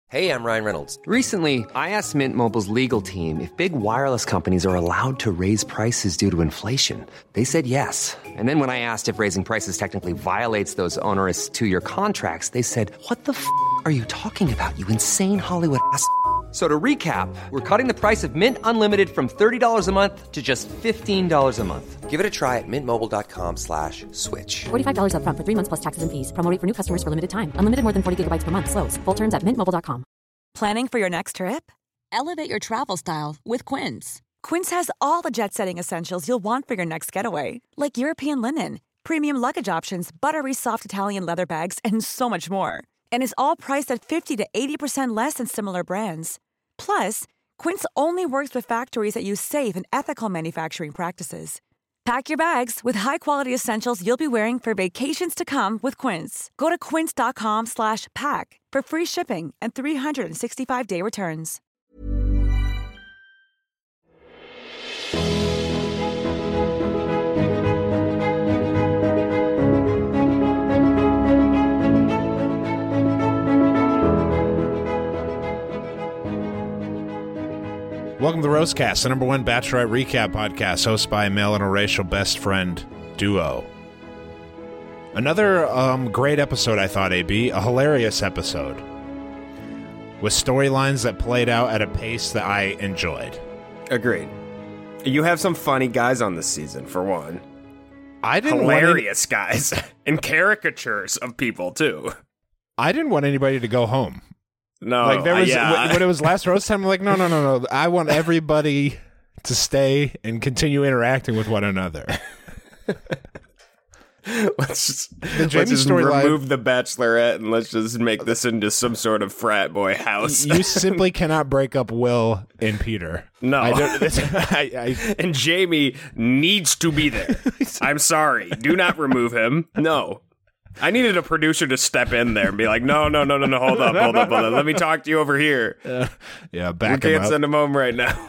Hey, I'm Ryan Reynolds. Recently, I asked Mint Mobile's legal team if big wireless companies are allowed to raise prices due to inflation. They said yes. And then when I asked if raising prices technically violates those onerous two-year contracts, they said, "What the f*** are you talking about, you insane Hollywood ass?" So to recap, we're cutting the price of Mint Unlimited from $30 a month to just $15 a month. Give it a try at mintmobile.com/switch. $45 up front for 3 months plus taxes and fees. Promo rate for new customers for limited time. Unlimited more than 40 gigabytes per month. Slows full terms at mintmobile.com. Planning for your next trip? Elevate your travel style with Quince. Quince has all the jet-setting essentials you'll want for your next getaway, like European linen, premium luggage options, buttery soft Italian leather bags, and so much more. And is all priced at 50 to 80% less than similar brands. Plus, Quince only works with factories that use safe and ethical manufacturing practices. Pack your bags with high-quality essentials you'll be wearing for vacations to come with Quince. Go to quince.com/pack for free shipping and 365-day returns. Welcome to the Roastcast, the #1 Bachelorette recap podcast, hosted by a male interracial best friend duo. Another great episode, I thought, AB. A hilarious episode. With storylines that played out at a pace that I enjoyed. Agreed. You have some funny guys on this season, for one. I didn't Hilarious guys. And caricatures of people, too. I didn't want anybody to go home. No, like there was when it was last roast time. I'm like, no. I want everybody to stay and continue interacting with one another. Let's just remove the Bachelorette and let's just make this into some sort of frat boy house. You simply cannot break up Will and Peter. No, I and Jamie needs to be there. I'm sorry, do not remove him. No. I needed a producer to step in there and be like, no, hold up. Let me talk to you over here. Yeah, back we him can't up. send him home right now.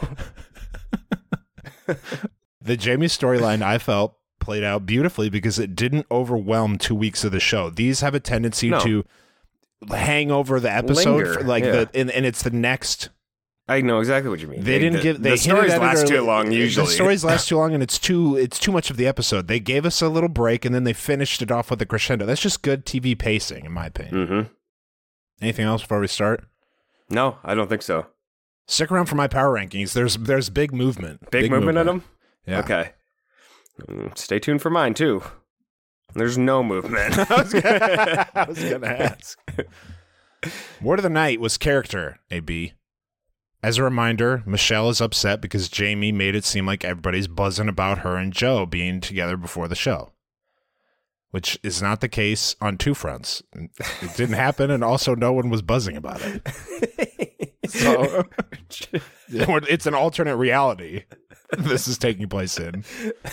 The Jamie storyline, I felt, played out beautifully because it didn't overwhelm 2 weeks of the show. These have a tendency to hang over the episode, Linger, and it's the next. I know exactly what you mean. The stories last too long. Usually, the stories last too long, and it's too much of the episode. They gave us a little break, and then they finished it off with a crescendo. That's just good TV pacing, in my opinion. Mm-hmm. Anything else before we start? No, I don't think so. Stick around for my power rankings. There's big movement. Big movement in them. Yeah. Okay. Stay tuned for mine too. There's no movement. I was gonna ask. Word of the night was character. AB. As a reminder, Michelle is upset because Jamie made it seem like everybody's buzzing about her and Joe being together before the show, which is not the case on two fronts. It didn't happen, and also no one was buzzing about it. So it's an alternate reality this is taking place in.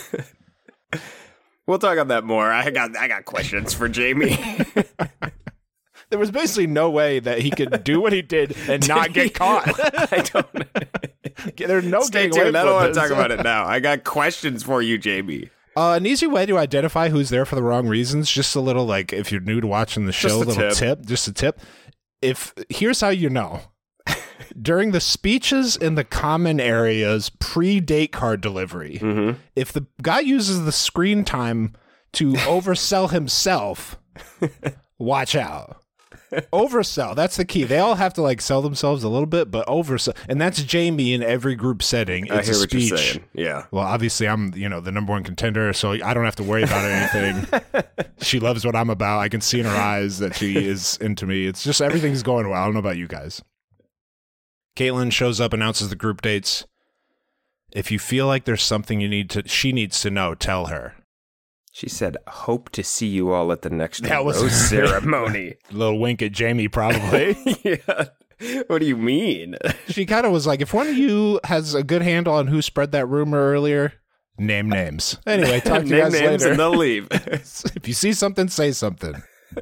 We'll talk about that more. I got questions for Jamie. There was basically no way that he could do what he did and not get caught. I don't know. There's no Stay tuned. I don't want to talk about it now. I got questions for you, Jamie. An easy way to identify who's there for the wrong reasons, just a little, like, if you're new to watching the show, just a tip. Here's how you know. During the speeches in the common areas pre-date card delivery, if the guy uses the screen time to oversell himself, watch out. Oversell. That's the key. They all have to like sell themselves a little bit, but oversell. And that's Jamie in every group setting. It's I hear a what speech. You're saying. Yeah. Well, obviously I'm, the #1 contender, so I don't have to worry about anything. She loves what I'm about. I can see in her eyes that she is into me. It's just everything's going well. I don't know about you guys. Caitlin shows up, announces the group dates. If you feel like there's something she needs to know, tell her. She said, hope to see you all at the next rose ceremony. A little wink at Jamie, probably. Yeah. What do you mean? She kind of was like, if one of you has a good handle on who spread that rumor earlier, name names. Anyway, talk to you guys names later. And they'll leave. If you see something, say something.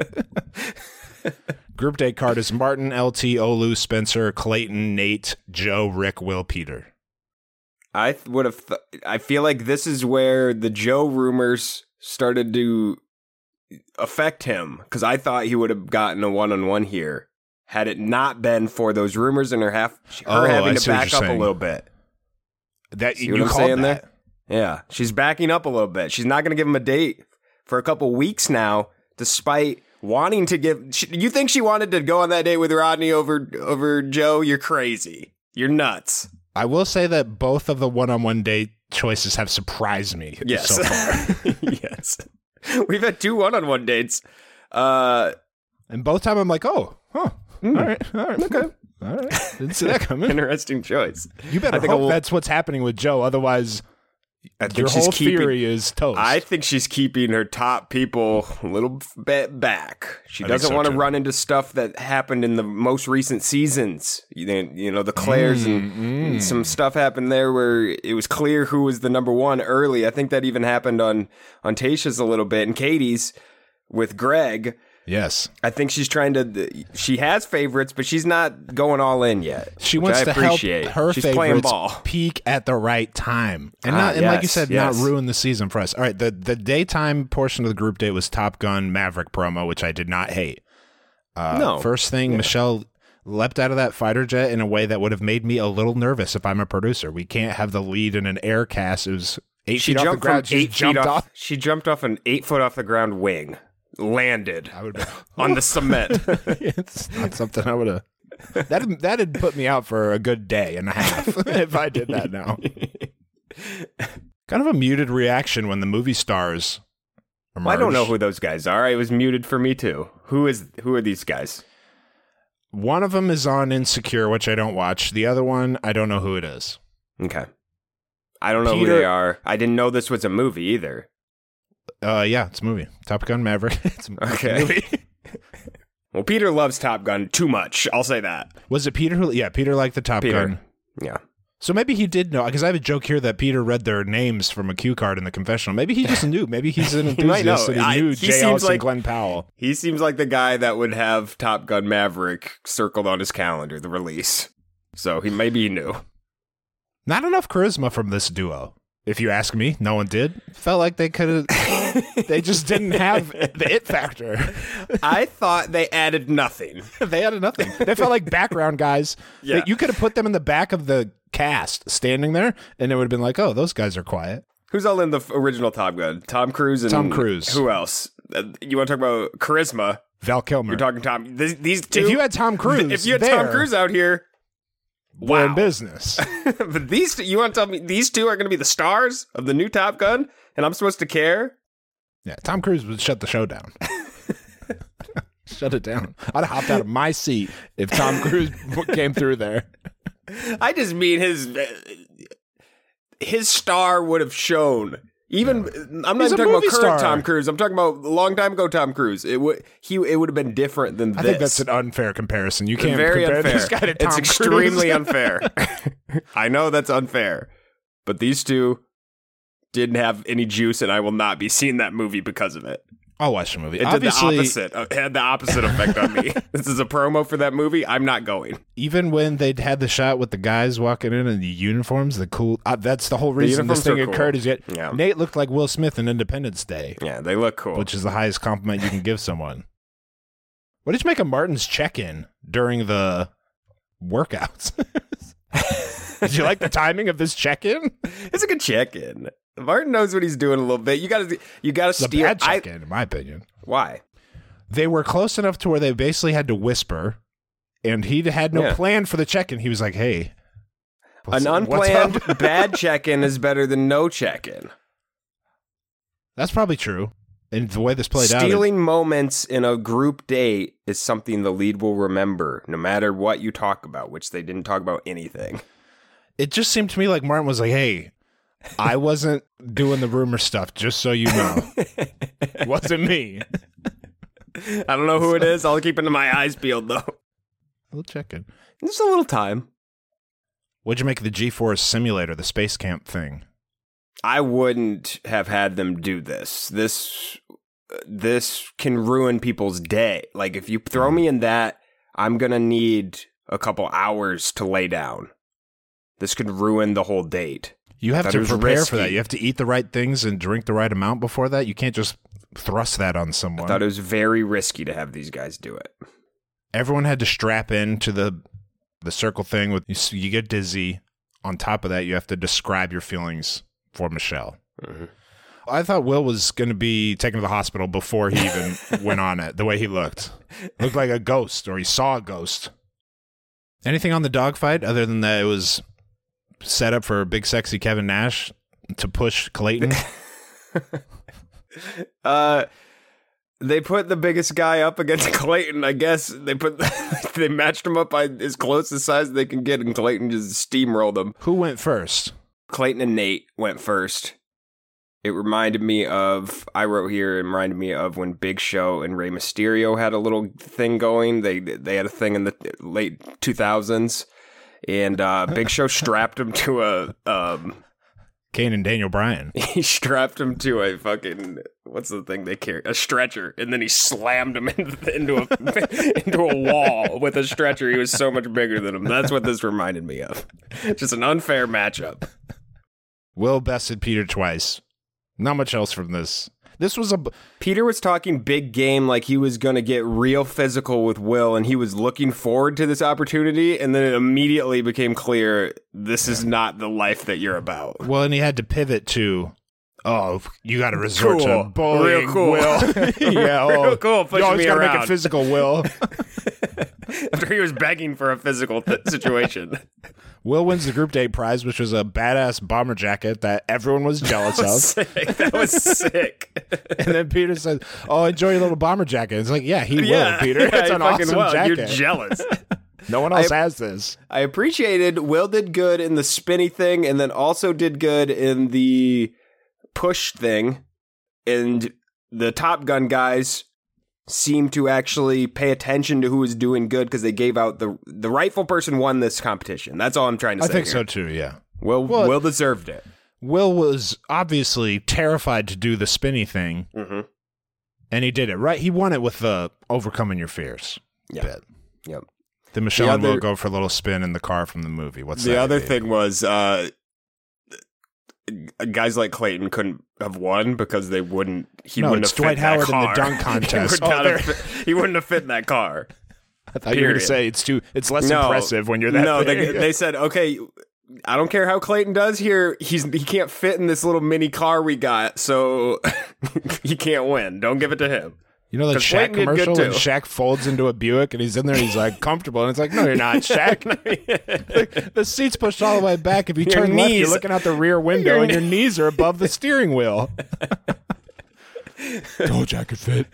Group date card is Martin, LT, Olu, Spencer, Clayton, Nate, Joe, Rick, Will, Peter. I would have. I feel like this is where the Joe rumors started to affect him, because I thought he would have gotten a one-on-one here had it not been for those rumors and her having to back up a little bit. That See you what I'm called saying that? there? Yeah, she's backing up a little bit. She's not going to give him a date for a couple weeks now, despite wanting to give. You think she wanted to go on that date with Rodney over Joe? You're crazy. You're nuts. I will say that both of the one-on-one date choices have surprised me so far. Yes. We've had 2 one-on-one dates. And both time I'm like, all right, okay. All right. Didn't see that coming. Interesting choice. You better hope that's what's happening with Joe. Otherwise, your whole theory is toast. I think she's keeping her top people a little bit back. She doesn't want to run into stuff that happened in the most recent seasons. You know, the Claires and some stuff happened there where it was clear who was the number one early. I think that even happened on Tayshia's a little bit and Katie's with Greg. Yes. I think she's trying to. She has favorites, but she's not going all in yet. She wants to help her she's playing favorites ball. peak at the right time. And like you said, not ruin the season for us. All right, the daytime portion of the group date was Top Gun Maverick promo, which I did not hate. No. First thing, Michelle leapt out of that fighter jet in a way that would have made me a little nervous if I'm a producer. We can't have the lead in an air cast. It was 8 feet off the ground. She jumped off an 8 foot off the ground wing. Landed on the cement. It's not something I would have. That'd put me out for a good day and a half if I did that now. Kind of a muted reaction when the movie stars emerged. Well, I don't know who those guys are. It was muted for me too. Who are these guys? One of them is on Insecure, which I don't watch. The other one, I don't know who it is. Okay. I don't know who they are. I didn't know this was a movie either. Yeah, it's a movie. Top Gun Maverick. It's a movie. Well, Peter loves Top Gun too much. I'll say that. Was it Peter who? Yeah, Peter liked the Top Gun. Yeah. So maybe he did know, because I have a joke here that Peter read their names from a cue card in the confessional. Maybe he just knew. Maybe he's an enthusiast and he knew Jay Ellis and Glenn Powell. He seems like the guy that would have Top Gun Maverick circled on his calendar, the release. So maybe he knew. Not enough charisma from this duo. If you ask me, no one did. Felt like they could have. They just didn't have the it factor. I thought they added nothing. They added nothing. They felt like background guys. Yeah. You could have put them in the back of the cast, standing there, and it would have been like, oh, those guys are quiet. Who's all in the original Top Gun? Tom Cruise and Tom Cruise. Who else? You want to talk about charisma? Val Kilmer. You're talking Tom. These two. If you had Tom Cruise, Tom Cruise out here. We're in business. But you want to tell me these two are going to be the stars of the new Top Gun, and I'm supposed to care? Yeah, Tom Cruise would shut the show down. Shut it down. I'd have hopped out of my seat if Tom Cruise came through there. I just mean his star would have shown. Even I'm not even talking about current Tom Cruise. I'm talking about a long time ago Tom Cruise. It would have been different than this. I think that's an unfair comparison. You can't very compare unfair. This guy to Tom It's extremely unfair. I know that's unfair, but these two didn't have any juice, and I will not be seeing that movie because of it. I'll watch the movie. It did the opposite. It had the opposite effect on me. This is a promo for that movie. I'm not going. Even when they'd had the shot with the guys walking in the uniforms, the cool. That's the whole reason this thing occurred. Is Nate looked like Will Smith in Independence Day. Yeah, they look cool, which is the highest compliment you can give someone. What did you make of Martin's check-in during the workouts? Did you like the timing of this check-in? It's a good check-in. Martin knows what he's doing a little bit. You got to steer. It's a bad check-in, in my opinion. Why? They were close enough to where they basically had to whisper, and he had no plan for the check-in. He was like, "Hey, an unplanned bad check-in is better than no check-in." That's probably true. And the way this played out, stealing moments in a group date is something the lead will remember, no matter what you talk about. Which they didn't talk about anything. It just seemed to me like Martin was like, "Hey, I wasn't doing the rumor stuff, just so you know. It wasn't me." I don't know who it is. I'll keep my eyes peeled, though. We'll check in. Just a little time. What'd you make of the G-Force simulator, the space camp thing? I wouldn't have had them do this. This can ruin people's day. Like, if you throw me in that, I'm going to need a couple hours to lay down. This could ruin the whole date. You have to prepare for that. You have to eat the right things and drink the right amount before that. You can't just thrust that on someone. I thought it was very risky to have these guys do it. Everyone had to strap into the circle thing. With you get dizzy. On top of that, you have to describe your feelings for Michelle. Mm-hmm. I thought Will was going to be taken to the hospital before he even went on it, the way he looked. Looked like a ghost, or he saw a ghost. Anything on the dogfight other than that it was set up for big sexy Kevin Nash to push Clayton? They put the biggest guy up against Clayton. I guess they matched him up by as close a size they can get, and Clayton just steamrolled him. Who went first? Clayton and Nate went first. It reminded me of when Big Show and Rey Mysterio had a little thing going. They had a thing in the late 2000s, and Big Show strapped him to a Kane and Daniel Bryan. He strapped him to a fucking, what's the thing they carry? A stretcher, and then he slammed him into a wall with a stretcher. He was so much bigger than him. That's what this reminded me of. Just an unfair matchup. Will bested Peter twice. Not much else from this. Peter was talking big game, like he was going to get real physical with Will, and he was looking forward to this opportunity, and then it immediately became clear this is not the life that you're about. Well, and he had to pivot to, you got to resort to bullying real cool. Will. Yeah, real cool. You always got to make it physical, Will. After he was begging for a physical situation. Will wins the Group Date prize, which was a badass bomber jacket that everyone was jealous of. Sick. That was sick. And then Peter says, enjoy your little bomber jacket. It's like, he will, Peter. It's an awesome jacket. You're jealous. No one else has this. I appreciated Will did good in the spinny thing, and then also did good in the push thing. And the Top Gun guys seemed to actually pay attention to who was doing good, because they gave out the rightful person won this competition. That's all I'm trying to say. I think so too, yeah. Will deserved it. Will was obviously terrified to do the spinny thing, and he did it right. He won it with the overcoming your fears bit. Yep. Then Michelle and Will go for a little spin in the car from the movie. The other thing was guys like Clayton couldn't have won because he wouldn't have fit Dwight Howard in the dunk contest. He wouldn't have fit in that car. I thought you were going to say it's less impressive when you're that big. They said, okay, I don't care how Clayton does here. He can't fit in this little mini car we got, so he can't win. Don't give it to him. You know that Shaq commercial when Shaq folds into a Buick and he's in there and he's like comfortable, and it's like, no, you're not, Shaq. The seat's pushed all the way back. If you turn left, you're looking out the rear window and your knees are above the steering wheel. Told you I could fit.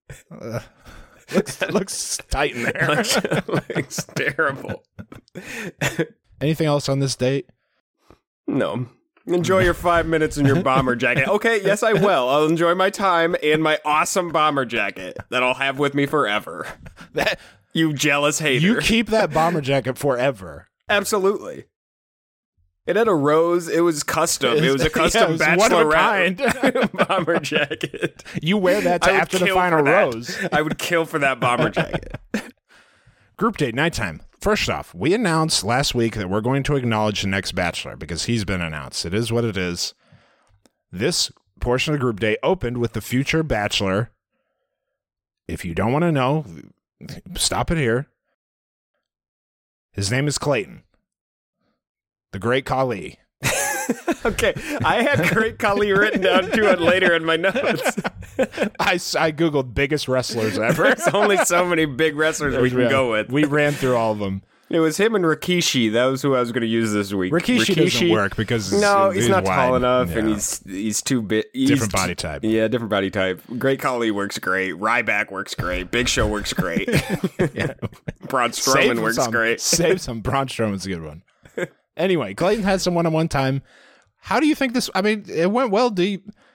Looks tight in there. Looks terrible. Anything else on this date? No. Enjoy your 5 minutes in your bomber jacket. Okay, yes, I will. I'll enjoy my time and my awesome bomber jacket that I'll have with me forever. You jealous hater. You keep that bomber jacket forever. Absolutely. It had a rose. It was custom. It was a custom bachelorette bomber jacket. You wear that after the final rose. I would kill for that bomber jacket. Group date, nighttime. First off, we announced last week that we're going to acknowledge the next Bachelor because he's been announced. It is what it is. This portion of the group date opened with the future Bachelor. If you don't want to know, stop it here. His name is Clayton. The Great Khali. Okay, I had Great Khali written down to it later in my notes. I Googled biggest wrestlers ever. There's only so many big wrestlers we can go with. We ran through all of them. It was him and Rikishi. That was who I was going to use this week. Rikishi doesn't work because he's not wide. Tall enough, and he's too big. Different body type. Yeah, different body type. Great Khali works great. Ryback works great. Big Show works great. Braun Strowman works great. Save some. Braun Strowman's a good one. Anyway, Clayton had some one-on-one time. How do you think this? I mean, it went well. Do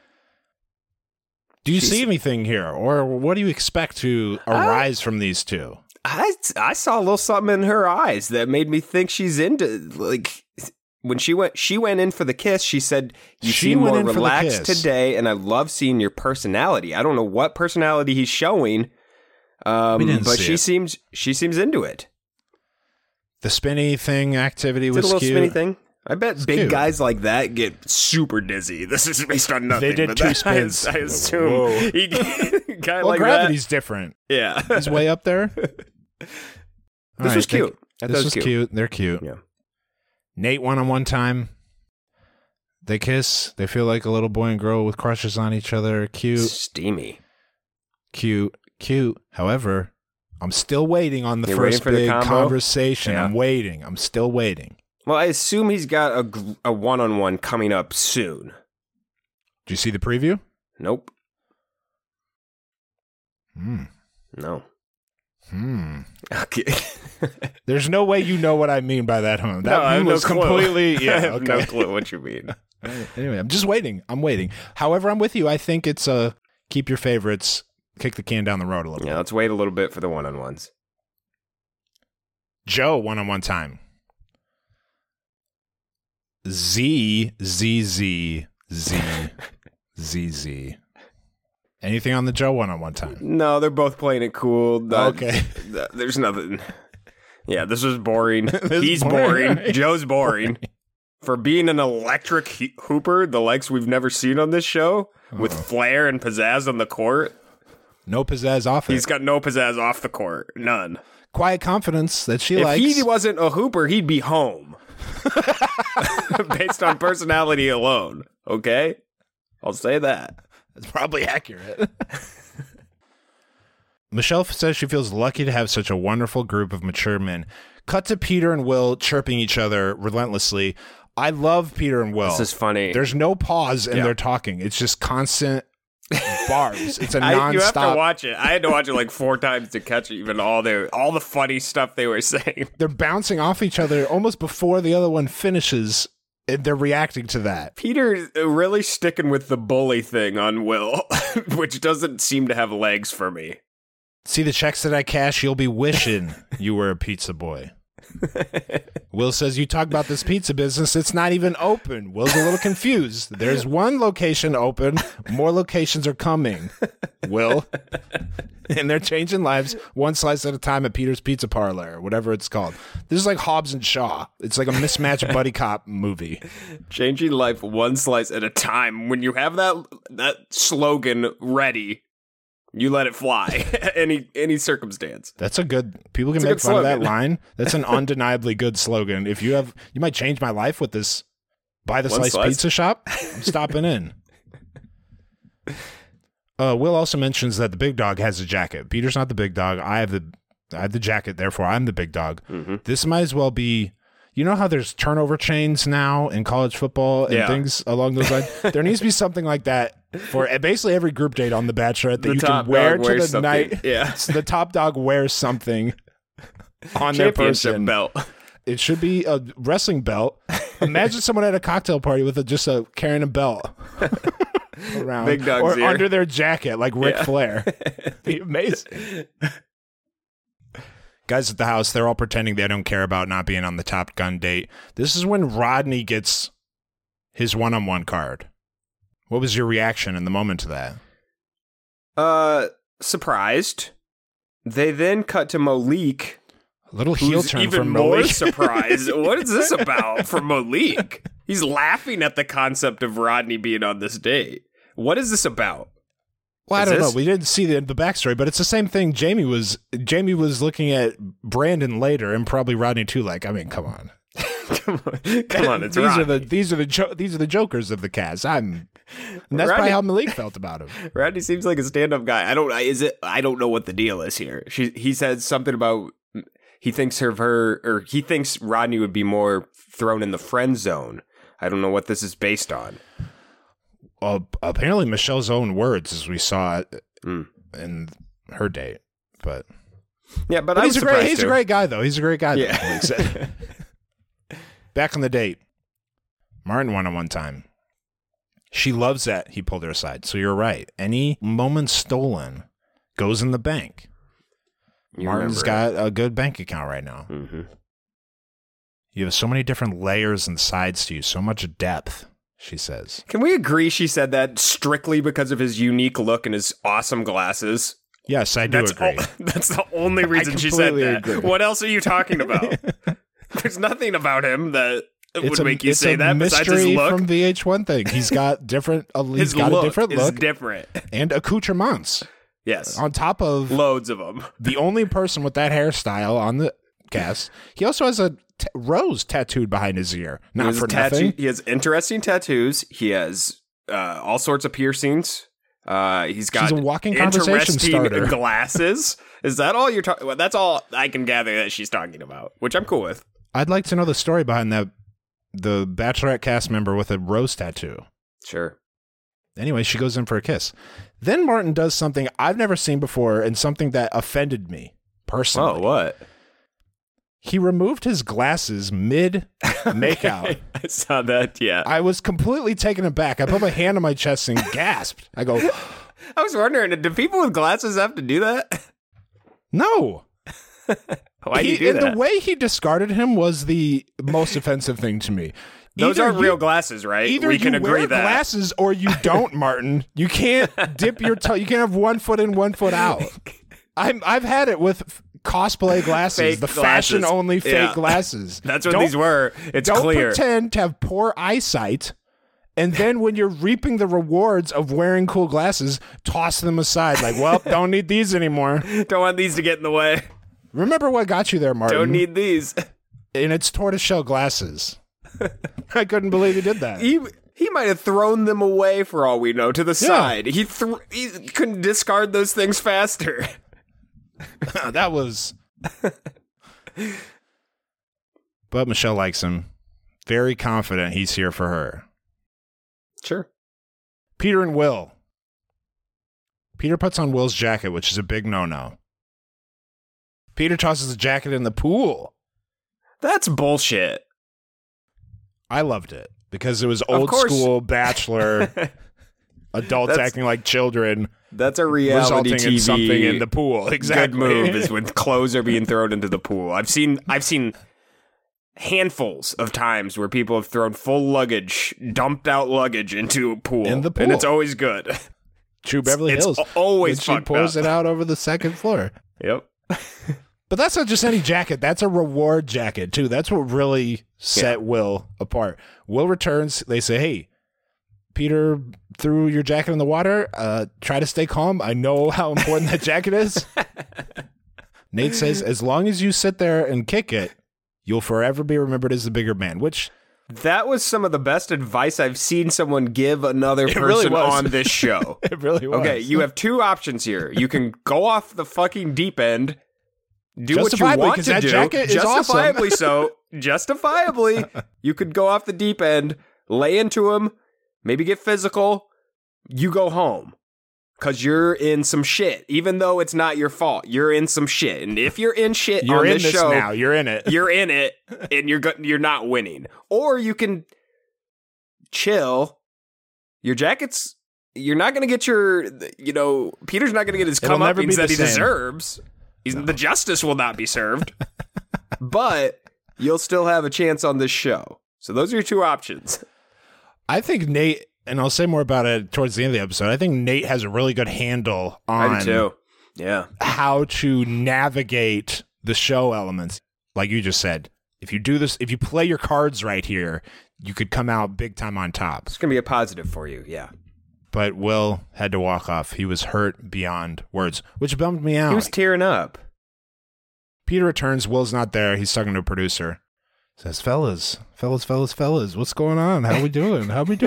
you see anything here, or what do you expect to arise from these two? I saw a little something in her eyes that made me think she's into, like, when she went in for the kiss. She said, "You seem more relaxed today, and I love seeing your personality." I don't know what personality he's showing, but she seems into it. The spinny thing activity was cute. A little cute. Spinny thing. I bet big guys like that get super dizzy. This is based on nothing. They did 2 spins. I assume. Gravity's different. Yeah. He's way up there. This was cute. This was cute. They're cute. Yeah. Nate one-on-one time. They kiss. They feel like a little boy and girl with crushes on each other. Cute. Steamy. Cute. However, I'm still waiting on the first big conversation. Yeah. I'm waiting. I'm still waiting. Well, I assume he's got a one-on-one coming up soon. Did you see the preview? Nope. No. Okay. There's no way you know what I mean by that, huh? That I have was no clue. completely. Yeah, I have no clue what you mean. Anyway, I'm just waiting. I'm waiting. However, I'm with you. I think it's keep your favorites, kick the can down the road a little bit. Yeah, let's wait a little bit for the one-on-ones. Joe one-on-one time. Z. Anything on the Joe one-on-one time? No, they're both playing it cool. Okay. There's nothing. Yeah, this was boring. He's boring. Right? Joe's boring. For being an electric hooper, the likes we've never seen on this show, with flair and pizzazz on the court. No pizzazz off it. He's got no pizzazz off the court. None. Quiet confidence that she likes. If he wasn't a hooper, he'd be home. Based on personality alone. Okay? I'll say that. That's probably accurate. Michelle says she feels lucky to have such a wonderful group of mature men. Cut to Peter and Will chirping each other relentlessly. I love Peter and Will. This is funny. There's no pause in their talking. It's just constant bars. It's a nonstop. You have to watch it. I had to watch it like 4 times to catch even all the funny stuff they were saying. They're bouncing off each other almost before the other one finishes. And they're reacting to that. Peter's really sticking with the bully thing on Will, which doesn't seem to have legs for me. See the checks that I cash? You'll be wishing you were a pizza boy. Will says, you talk about this pizza business. It's not even open. Will's a little confused. There's one location open. More locations are coming. Will. And they're changing lives one slice at a time at Peter's Pizza Parlor, or whatever it's called. This is like Hobbs and Shaw. It's like a mismatched buddy cop movie. Changing life one slice at a time. When you have that slogan ready, you let it fly. any circumstance. That's a good. People can make fun of that line. That's an undeniably good slogan. If you might change my life with this. Buy the slice pizza shop. I'm stopping in. Will also mentions that the big dog has a jacket. Peter's not the big dog. I have the jacket. Therefore, I'm the big dog. Mm-hmm. This might as well be. You know how there's turnover chains now in college football and things along those lines? There needs to be something like that for basically every group date on The Bachelorette that you can wear to the night. Yeah. So the top dog wears something on their person. Belt. It should be a wrestling belt. Imagine someone at a cocktail party with carrying a belt around. Big dog's or under their jacket like Ric Flair. It'd be amazing. Guys at the house, they're all pretending they don't care about not being on the Top Gun date. This is when Rodney gets his one-on-one card. What was your reaction in the moment to that? Surprised. They then cut to Malik. A little heel turn even from more Malik. Surprised. What is this about for Malik? He's laughing at the concept of Rodney being on this date. What is this about? Well, I don't know. We didn't see the backstory, but it's the same thing. Jamie was looking at Brandon later, and probably Rodney too. Like, I mean, come on, come on. It's Rodney. These are the jokers of the cast. And that's probably how Malik felt about him. Rodney seems like a stand-up guy. I don't know what the deal is here. He said something about he thinks he thinks Rodney would be more thrown in the friend zone. I don't know what this is based on. Apparently Michelle's own words, as we saw it in her date. But yeah, but he's a great guy, though. He's a great guy. Yeah. Back on the date, Martin one-on-one time. She loves that he pulled her aside. So you're right. Any moment stolen goes in the bank. Martin's got a good bank account right now. Mm-hmm. You have so many different layers and sides to you, so much depth. She says. Can we agree she said that strictly because of his unique look and his awesome glasses? Yes, I do agree. That's the only reason she said that. Agree. What else are you talking about? There's nothing about him that would make you say that besides his look. From VH1 thing. He's got different. He's got a different look. Is different and accoutrements. Yes. On top of loads of them. The only person with that hairstyle on the cast, he also has a rose tattooed behind his ear. Not for nothing. He has interesting tattoos. He has all sorts of piercings. He's got a walking conversation starter. Glasses. Is that all you're talking about? That's all I can gather that she's talking about, which I'm cool with. I'd like to know the story behind the Bachelorette cast member with a rose tattoo. Sure. Anyway, she goes in for a kiss. Then Martin does something I've never seen before and something that offended me personally. Oh, what? He removed his glasses mid-makeout. I saw that, yeah. I was completely taken aback. I put my hand on my chest and gasped. I go... I was wondering, do people with glasses have to do that? No. Why do you do that? The way he discarded him was the most offensive thing to me. Those aren't real glasses, right? Either we can you agree wear that. glasses or you don't, Martin. You can't dip your toe. You can't have 1 foot in, 1 foot out. I've had it with cosplay glasses, fake the glasses. fashion-only fake glasses. That's what these were. It's don't clear. Don't pretend to have poor eyesight, and then when you're reaping the rewards of wearing cool glasses, toss them aside. Like, well, don't need these anymore. Don't want these to get in the way. Remember what got you there, Martin. Don't need these. And it's tortoiseshell glasses. I couldn't believe he did that. He might have thrown them away for all we know to the side. He couldn't discard those things faster. That was... But Michelle likes him. Very confident he's here for her. Sure. Peter and Will. Peter puts on Will's jacket, which is a big no-no. Peter tosses the jacket in the pool. That's bullshit. I loved it because it was old school Bachelor, adults acting like children. That's a reality resulting TV in something in the pool. Exactly. Good move is when clothes are being thrown into the pool. I've seen handfuls of times where people have thrown full luggage, dumped out luggage into a pool. In the pool. And it's always good. True Beverly Hills. It's always she pours it out over the second floor. Yep. But that's not just any jacket. That's a reward jacket, too. That's what really set Will apart. Will returns. They say, hey, Peter threw your jacket in the water. Try to stay calm. I know how important that jacket is. Nate says, as long as you sit there and kick it, you'll forever be remembered as the bigger man, which... That was some of the best advice I've seen someone give another person on this show. It really was. Okay, you have two options here. You can go off the fucking deep end, do what you want to that do. Jacket is justifiably awesome. so. Justifiably. You could go off the deep end, lay into him, maybe get physical. You go home. Because you're in some shit. Even though it's not your fault, you're in some shit. And if you're in shit you're on in this this show... now. You're in it. You're in it, and you're not winning. Or you can chill. Your jacket's... You're not going to get your... Peter's not going to get his comeuppance that he deserves. The justice will not be served. But you'll still have a chance on this show. So those are your two options. I think Nate... And I'll say more about it towards the end of the episode. I think Nate has a really good handle on how to navigate the show elements. Like you just said, if you do this, if you play your cards right here, you could come out big time on top. It's going to be a positive for you, yeah. But Will had to walk off. He was hurt beyond words, which bummed me out. He was tearing up. Peter returns. Will's not there. He's talking to a producer. Says, fellas, what's going on? How we doing?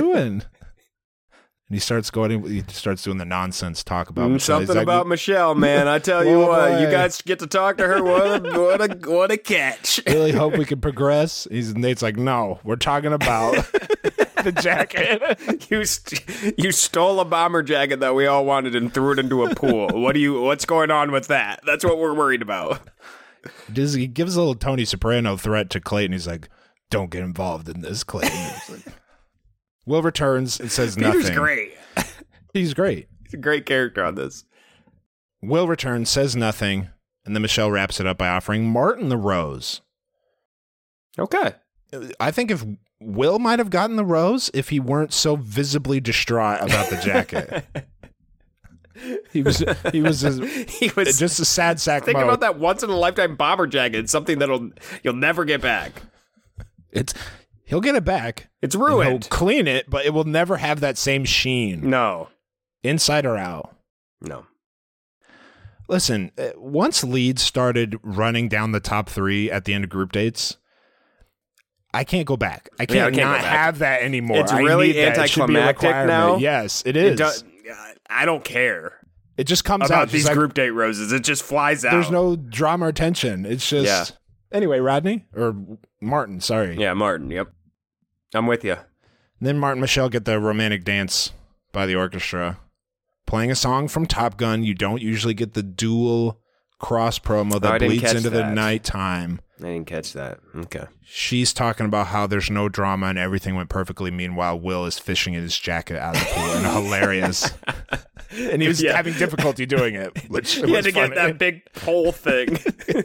And he starts doing the nonsense talk about Michelle. Something about Michelle, man. I tell you what, you guys get to talk to her. What a catch. Really hope we can progress. Nate's like, no, we're talking about the jacket. You stole a bomber jacket that we all wanted and threw it into a pool. What's going on with that? That's what we're worried about. He gives a little Tony Soprano threat to Clayton. He's like, don't get involved in this, Clayton. Will returns and says nothing. Peter's great. He's great. He's a great character on this. Will returns, says nothing, and then Michelle wraps it up by offering Martin the rose. Okay. I think if Will might have gotten the rose if he weren't so visibly distraught about the jacket. He was just a sad sack. Think about that once in a lifetime bomber jacket. It's something you'll never get back. He'll get it back. It's ruined. He'll clean it, but it will never have that same sheen. No. Inside or out. No. Listen, once leads started running down the top 3 at the end of group dates, I can't go back. I can't have that anymore. It's really anticlimactic now. Yes, it is. I don't care. It just comes about out. These group date roses. It just flies out. There's no drama or tension. It's just... Yeah. Anyway, Rodney? Or Martin, sorry. Yeah, Martin, yep. I'm with you. Then Martin and Michelle get the romantic dance by the orchestra. Playing a song from Top Gun. You don't usually get the dual cross promo that bleeds into the nighttime. I didn't catch that. Okay. She's talking about how there's no drama and everything went perfectly. Meanwhile, Will is fishing in his jacket out of the pool and hilarious. And he was having difficulty doing it. Which he had to get that big pole thing.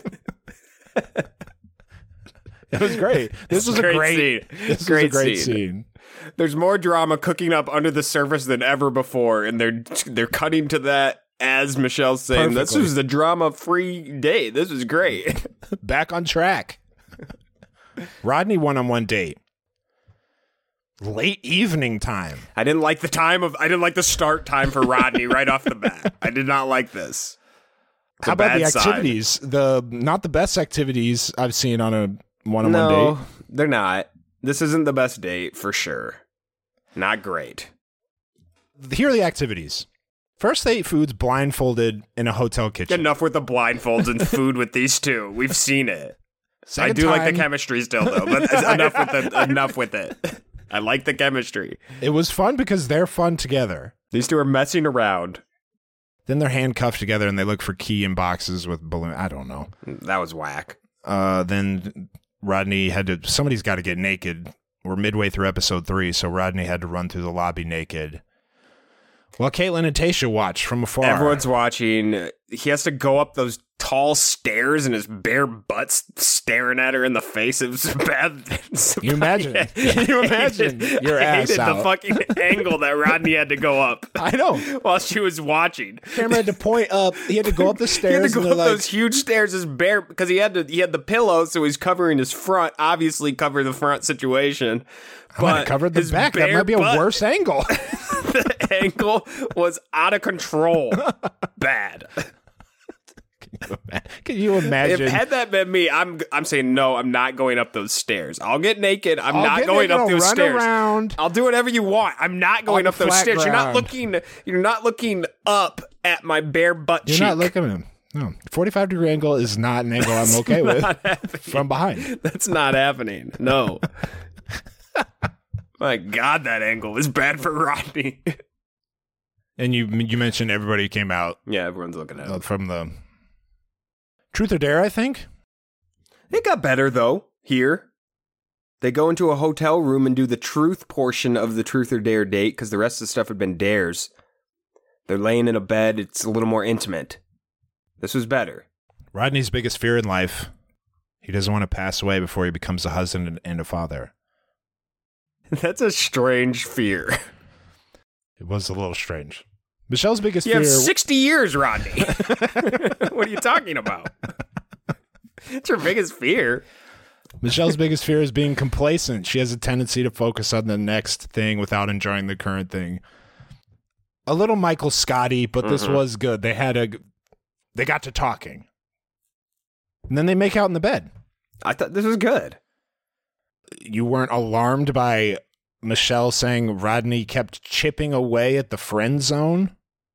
It was great. This was a great scene. This was a great scene. There's more drama cooking up under the surface than ever before, and they're cutting to that as Michelle's saying, This was the drama-free day. This was great. Back on track. Rodney one-on-one date. Late evening time. I didn't like the start time for Rodney right off the bat. I did not like this. How about the activities? Not the best activities I've seen on a one-on-one date. No, they're not. This isn't the best date for sure. Not great. Here are the activities. First, they ate foods blindfolded in a hotel kitchen. Enough with the blindfolds and food with these two. We've seen it. I do like the chemistry still, though, but enough with it. I like the chemistry. It was fun because they're fun together. These two are messing around. Then they're handcuffed together and they look for key in boxes with balloon. I don't know. That was whack. Then Rodney somebody's got to get naked. We're midway through episode 3, so Rodney had to run through the lobby naked. Well, Caitlin and Tayshia watch from afar. Everyone's watching. He has to go up those tall stairs and his bare butt's staring at her in the face. It was bad. You imagine your ass out. The fucking angle that Rodney had to go up. I know. While she was watching. Camera had to point up. He had to go up the stairs. He had to go up those huge stairs as bare because he had the pillow, so he's covering his front. Obviously, cover the front situation. I might have covered the back. That might be a worse angle. The angle was out of control. Bad. Can you imagine? Had that been me, I'm saying no. I'm not going up those stairs. I'll get naked. I'm not going up those stairs. Around. I'll do whatever you want. I'm not going up those stairs. Ground. You're not looking up at my bare butt cheek. You're not looking at him. No, 45-degree angle is not an angle I'm okay with. From behind. That's not happening. No. My God, that angle is bad for Rodney. And you mentioned everybody came out. Yeah, everyone's looking at it. From the Truth or Dare, I think. It got better, though, here. They go into a hotel room and do the truth portion of the Truth or Dare date because the rest of the stuff had been dares. They're laying in a bed. It's a little more intimate. This was better. Rodney's biggest fear in life, he doesn't want to pass away before he becomes a husband and a father. That's a strange fear. It was a little strange. Michelle's biggest fear... You have 60 years, Rodney. What are you talking about? It's her biggest fear. Michelle's biggest fear is being complacent. She has a tendency to focus on the next thing without enjoying the current thing. A little Michael Scotty, but this was good. They got to talking. And then they make out in the bed. I thought this was good. You weren't alarmed by Michelle saying Rodney kept chipping away at the friend zone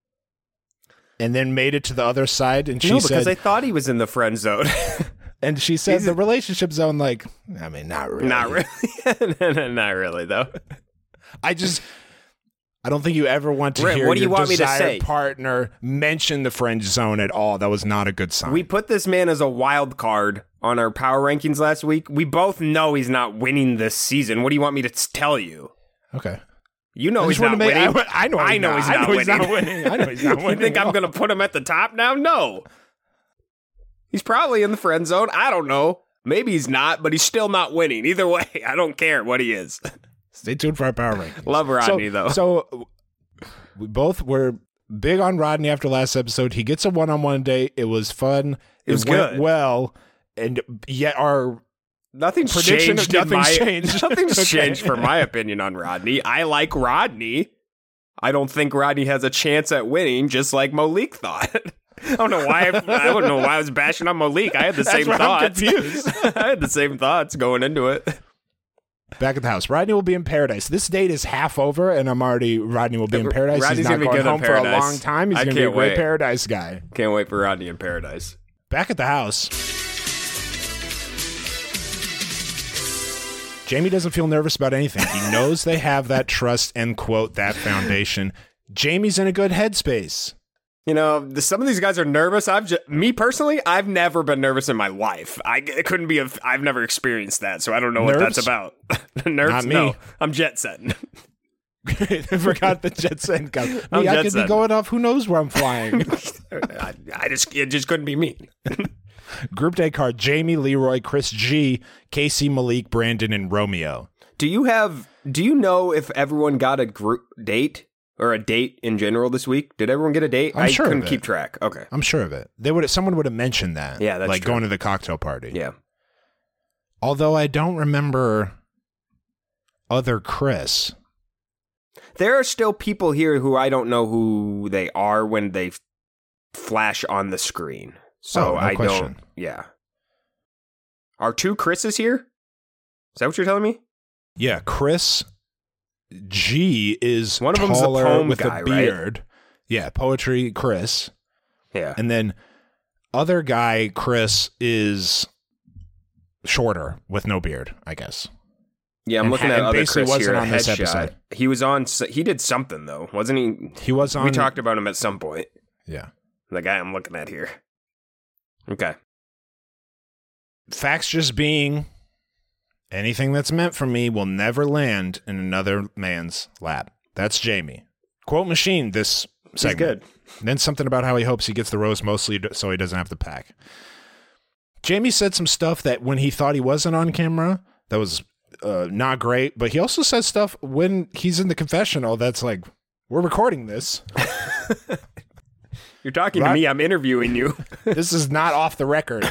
and then made it to the other side? And she said, because I thought he was in the friend zone. And she said the relationship zone, not really. Not really. Not really, though. I don't think you ever want to hear your desired partner mention the friend zone at all. That was not a good sign. We put this man as a wild card on our power rankings last week. We both know he's not winning this season. What do you want me to tell you? Okay. You know he's not winning. I know he's not winning. You think I'm going to put him at the top now? No. He's probably in the friend zone. I don't know. Maybe he's not, but he's still not winning. Either way, I don't care what he is. Stay tuned for our power rankings. Love Rodney, though. So we both were big on Rodney after last episode. He gets a one-on-one date. It was fun. It was good. Went well, and yet our nothing's changed. Nothing's changed for my opinion on Rodney. I like Rodney. I don't think Rodney has a chance at winning, just like Malik thought. I don't know why I was bashing on Malik. I had the same thoughts. I'm confused. I had the same thoughts going into it. Back at the house. Rodney will be in paradise. This date is half over, and Rodney will be in paradise. Rodney's He's not going home for a paradise. long time. He's going to be a great paradise guy. Can't wait for Rodney in paradise. Back at the house. Jamie doesn't feel nervous about anything. He knows they have that trust and, quote, that foundation. Jamie's in a good headspace. You know, some of these guys are nervous. Me personally, I've never been nervous in my life. I've never experienced that, so I don't know what that's about. Nerves? Not me. No, I'm jet setting. I forgot the jet setting. I could be going off. Who knows where I'm flying? It just couldn't be me. Group day card: Jamie, Leroy, Chris G, Casey, Malik, Brandon, and Romeo. Do you know if everyone got a group date or a date in general this week? Did everyone get a date? I couldn't keep track. Okay. I'm sure of it. Someone would have mentioned that. Yeah, that's like true. going to the cocktail party. Yeah. Although I don't remember other Chris. There are still people here who I don't know who they are when they flash on the screen. So no I question. don't. Yeah. Are two Chris's here? Is that what you're telling me? Yeah, Chris G is one of them's the taller poem with guy, a beard. Right? Yeah, poetry Chris. Yeah. And then other guy Chris is shorter with no beard, I guess. Yeah, I'm looking at other basically Chris wasn't here. on this episode. He was on. He did something though, wasn't he? He was on. We talked about him at some point. Yeah, the guy I'm looking at here. Okay. Facts just being, anything that's meant for me will never land in another man's lap. That's Jamie. Quote machine. This segment. He's good. And then something about how he hopes he gets the rose mostly so he doesn't have to pack. Jamie said some stuff that when he thought he wasn't on camera, that was not great, but he also says stuff when he's in the confessional that's like, we're recording this. You're talking to me, I'm interviewing you. This is not off the record.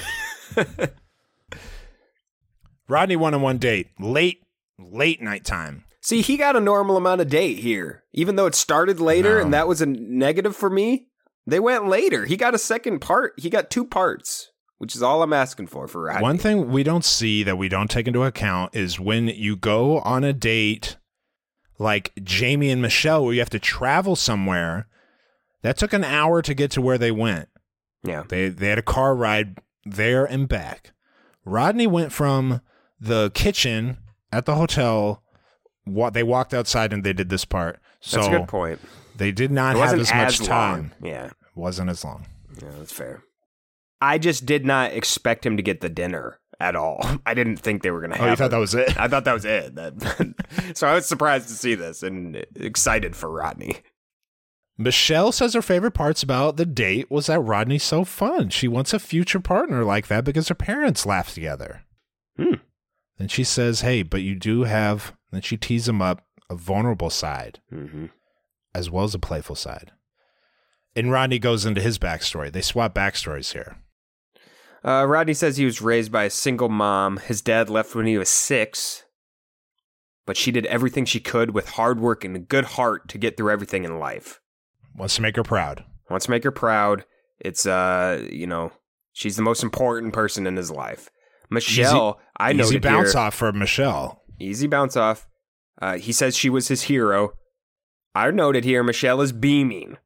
Rodney one-on-one date, late nighttime. See, he got a normal amount of date here, even though it started later and that was a negative for me. They went later. He got a second part. He got 2 parts. Which is all I'm asking for Rodney. One thing we don't see that we don't take into account is when you go on a date like Jamie and Michelle where you have to travel somewhere, that took an hour to get to where they went. Yeah. They had a car ride there and back. Rodney went from the kitchen at the hotel. They walked outside and they did this part. So that's a good point. They did not have as much time. Yeah. It wasn't as long. Yeah, that's fair. I just did not expect him to get the dinner at all. I didn't think they were going to have you thought that was it? I thought that was it. So I was surprised to see this and excited for Rodney. Michelle says her favorite parts about the date was that Rodney's so fun. She wants a future partner like that because her parents laugh together. And she says, hey, but you do have, then she tees him up, a vulnerable side, as well as a playful side. And Rodney goes into his backstory. They swap backstories here. Rodney says he was raised by a single mom. His dad left when he was 6, but she did everything she could with hard work and a good heart to get through everything in life. Wants to make her proud. It's, she's the most important person in his life. Michelle, I know. Easy bounce off for Michelle. Easy bounce off. He says she was his hero. I noted here, Michelle is beaming.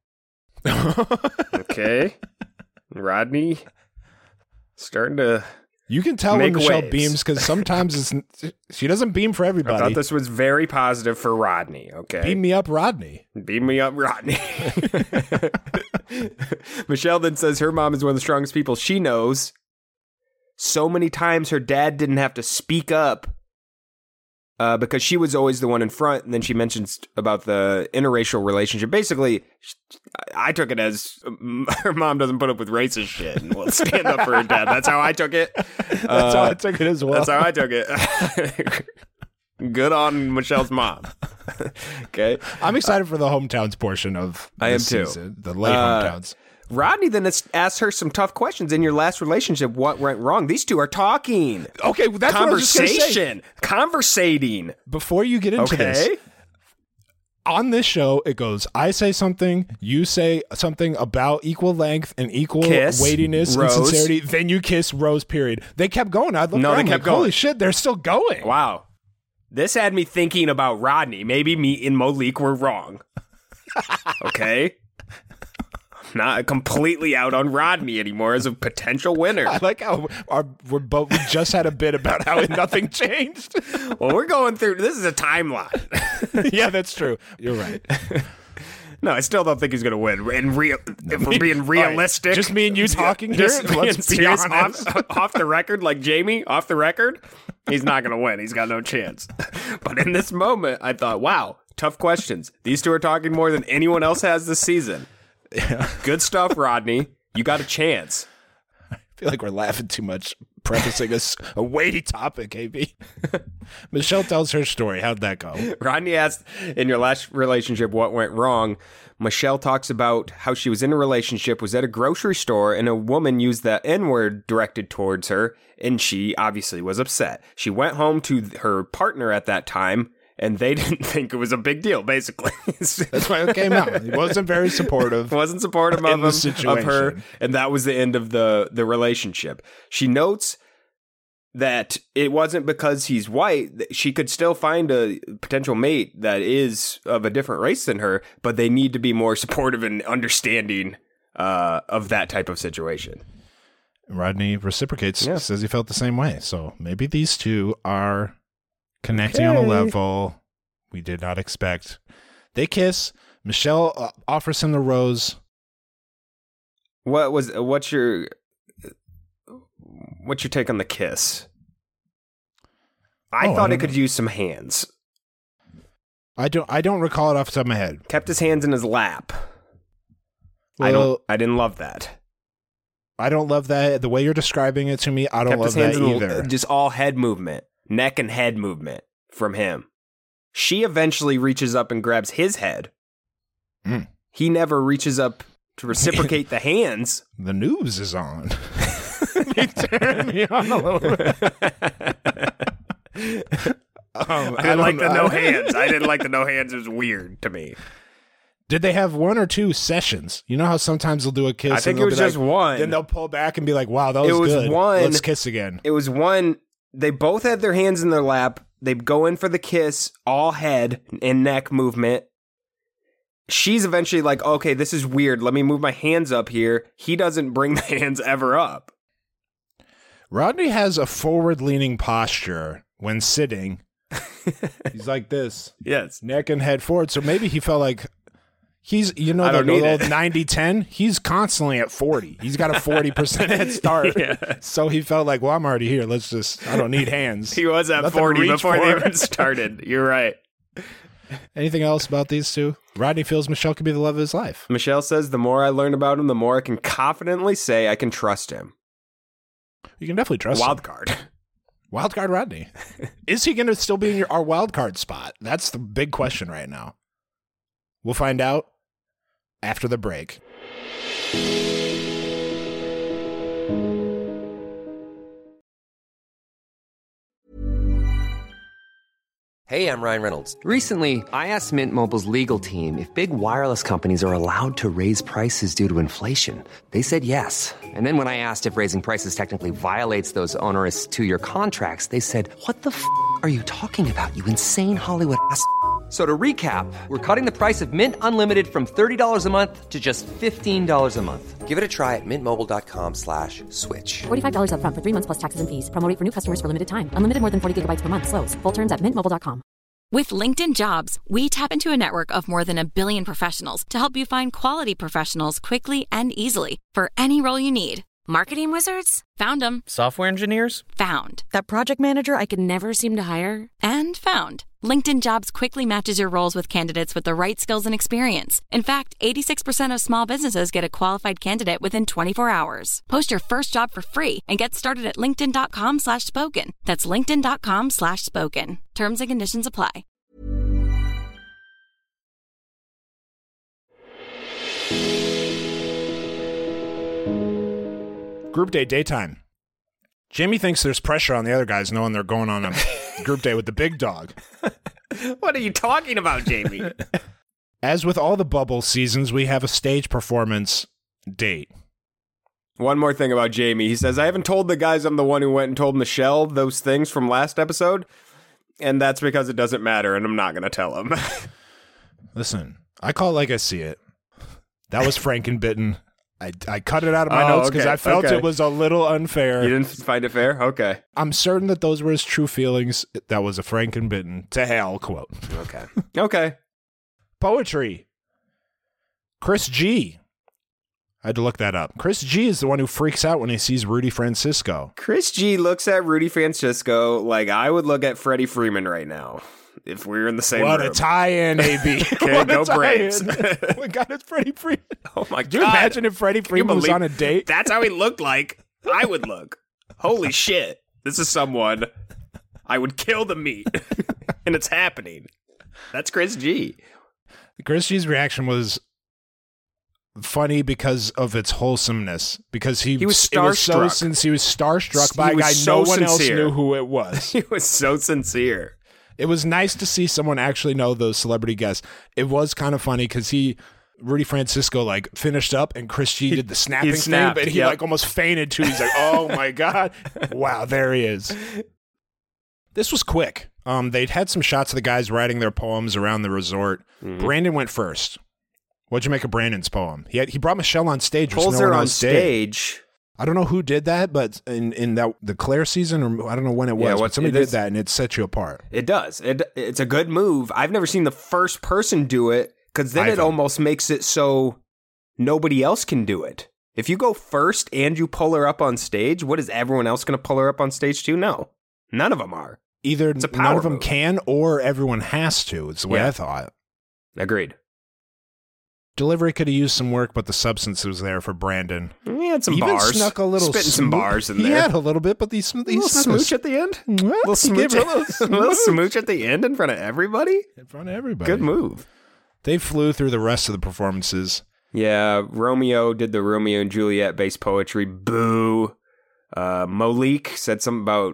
Okay. Rodney starting to You can tell when Michelle waves. beams because sometimes she doesn't beam for everybody. I thought this was very positive for Rodney. Okay. Beam me up, Rodney. Beam me up, Rodney. Michelle then says her mom is one of the strongest people she knows. So many times her dad didn't have to speak up because she was always the one in front. And then she mentions about the interracial relationship. Basically, I took it as her mom doesn't put up with racist shit and will stand up for her dad. That's how I took it. That's how I took it as well. That's how I took it. Good on Michelle's mom. Okay. I'm excited for the hometowns portion of this season, the late hometowns. Rodney then asked her some tough questions. In your last relationship, what went wrong? These two are talking. Okay, that's what I was just gonna say. Conversating. Before you get into this, on this show, it goes, I say something, you say something about equal length and equal weightiness and sincerity, then you kiss Rose, period. They kept going. They kept going. Holy shit, they're still going. Wow. This had me thinking about Rodney. Maybe me and Malik were wrong. Okay? Not completely out on Rodney anymore as a potential winner. I like how we just had a bit about how nothing changed. Well, we're going through, this is a timeline. Yeah, that's true. You're right. No, I still don't think he's going to win. And if we're being realistic. Right. Just me and you talking here? Let's be honest. Off the record, like Jamie, off the record, he's not going to win. He's got no chance. But in this moment, I thought, wow, tough questions. These two are talking more than anyone else has this season. Yeah. Good stuff, Rodney. You got a chance. I feel like we're laughing too much, prefacing a weighty topic, AB. Michelle tells her story. How'd that go? Rodney asked, in your last relationship, what went wrong? Michelle talks about how she was in a relationship, was at a grocery store, and a woman used the N-word directed towards her, and she obviously was upset. She went home to her partner at that time, and they didn't think it was a big deal, basically. That's why it came out. He wasn't very supportive. Wasn't supportive of her, and that was the end of the relationship. She notes that it wasn't because he's white. She could still find a potential mate that is of a different race than her, but they need to be more supportive and understanding of that type of situation. Rodney reciprocates, says he felt the same way. So maybe these two are connecting on a level we did not expect. They kiss. Michelle offers him the rose. What's your take on the kiss? I thought it could use some hands. I don't recall it off the top of my head. Kept his hands in his lap. Well, I didn't love that. I don't love that. The way you're describing it to me, I don't love that either. Just all head movement. Neck and head movement from him. She eventually reaches up and grabs his head. Mm. He never reaches up to reciprocate the hands. The news is on. He's turning me on a little bit. I didn't like the no hands. I didn't like the no hands. It was weird to me. Did they have one or two sessions? You know how sometimes they'll do a kiss? I think it was just one. Then they'll pull back and be like, wow, that was good. It was one. Let's kiss again. It was one. They both had their hands in their lap. They go in for the kiss, all head and neck movement. She's eventually like, okay, this is weird. Let me move my hands up here. He doesn't bring the hands ever up. Rodney has a forward-leaning posture when sitting. He's like this. Yes. Neck and head forward. So maybe he felt like he's, the old 90-10, he's constantly at 40. He's got a 40% head start. Yeah. So he felt like, well, I'm already here. I don't need hands. He was at 40 before they even started. You're right. Anything else about these two? Rodney feels Michelle could be the love of his life. Michelle says, the more I learn about him, the more I can confidently say I can trust him. You can definitely trust wild card. Wild card Rodney. Is he going to still be in our wild card spot? That's the big question right now. We'll find out after the break. Hey, I'm Ryan Reynolds. Recently, I asked Mint Mobile's legal team if big wireless companies are allowed to raise prices due to inflation. They said yes. And then when I asked if raising prices technically violates those onerous 2-year contracts, they said, what the f*** are you talking about, you insane Hollywood ass f- So to recap, we're cutting the price of Mint Unlimited from $30 a month to just $15 a month. Give it a try at mintmobile.com/switch. $45 up front for 3 months plus taxes and fees. Promo rate for new customers for limited time. Unlimited more than 40 gigabytes per month. Slows full terms at mintmobile.com. With LinkedIn Jobs, we tap into a network of more than 1 billion professionals to help you find quality professionals quickly and easily for any role you need. Marketing wizards? Found them. Software engineers? Found. That project manager I could never seem to hire? And found. LinkedIn Jobs quickly matches your roles with candidates with the right skills and experience. In fact, 86% of small businesses get a qualified candidate within 24 hours. Post your first job for free and get started at linkedin.com/spoken. That's linkedin.com/spoken. Terms and conditions apply. Group day daytime. Jamie thinks there's pressure on the other guys knowing they're going on a group day with the big dog. What are you talking about, Jamie? As with all the bubble seasons, we have a stage performance date. One more thing about Jamie. He says, I haven't told the guys I'm the one who went and told Michelle those things from last episode, and that's because it doesn't matter, and I'm not going to tell him. Listen, I call it like I see it. That was Frankenbitten. I cut it out of my notes because I felt it was a little unfair. You didn't find it fair? Okay. I'm certain that those were his true feelings. That was a Frankenbitten to hell quote. Okay. Okay. Poetry. Chris G. I had to look that up. Chris G is the one who freaks out when he sees Rudy Francisco. Chris G looks at Rudy Francisco like I would look at Freddie Freeman right now if we were in the same room. What a tie-in, AB. Okay, go Braves. Oh my God, it's Freddie Freeman. Oh my God. Do you imagine if Freddie Freeman was on a date? That's how he looked like I would look. Holy shit. This is someone I would kill to meet. And it's happening. That's Chris G. Chris G's reaction was funny because of its wholesomeness. Because he was starstruck. Since he was starstruck by a guy no one else knew who it was. He was so sincere. It was nice to see someone actually know those celebrity guests. It was kind of funny because Rudy Francisco like finished up and Chris G did the snapping thing, but he like almost fainted too. He's like, oh my God. Wow, there he is. This was quick. They'd had some shots of the guys writing their poems around the resort. Brandon went first. What'd you make of Brandon's poem? He brought Michelle on stage. Pulls her on stage. I don't know who did that, but in the Claire season, or I don't know when it was, but somebody did that and it set you apart. It does. It's a good move. I've never seen the first person do it because then it almost makes it so nobody else can do it. If you go first and you pull her up on stage, what is everyone else going to pull her up on stage too? No, none of them are. Either none of them can or everyone has to. It's the way I thought. Agreed. Delivery could have used some work, but the substance was there for Brandon. He had some bars. Snuck a little spitting some bars in there. He had a little bit, but he little smooch at the end. Little smooch at the end in front of everybody. In front of everybody. Good move. They flew through the rest of the performances. Yeah, Romeo did the Romeo and Juliet based poetry. Boo. Malik said something about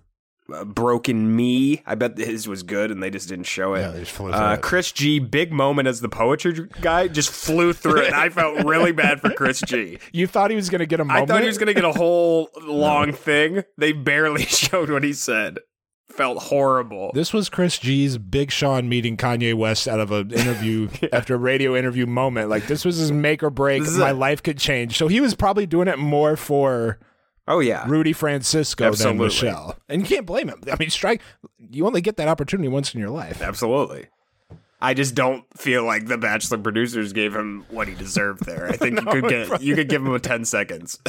broken me. I bet his was good and they just didn't show it. Yeah, they just flew through it. Chris G, big moment as the poetry guy, just flew through it. I felt really bad for Chris G. You thought he was going to get a moment? I thought he was going to get a whole long thing. They barely showed what he said. Felt horrible. This was Chris G's Big Sean meeting Kanye West out of an interview after a radio interview moment. Like this was his make or break. My life could change. So he was probably doing it more for Rudy Francisco than Michelle. And you can't blame him. I mean, you only get that opportunity once in your life. Absolutely. I just don't feel like the Bachelor producers gave him what he deserved there. I think you could give him a 10 seconds.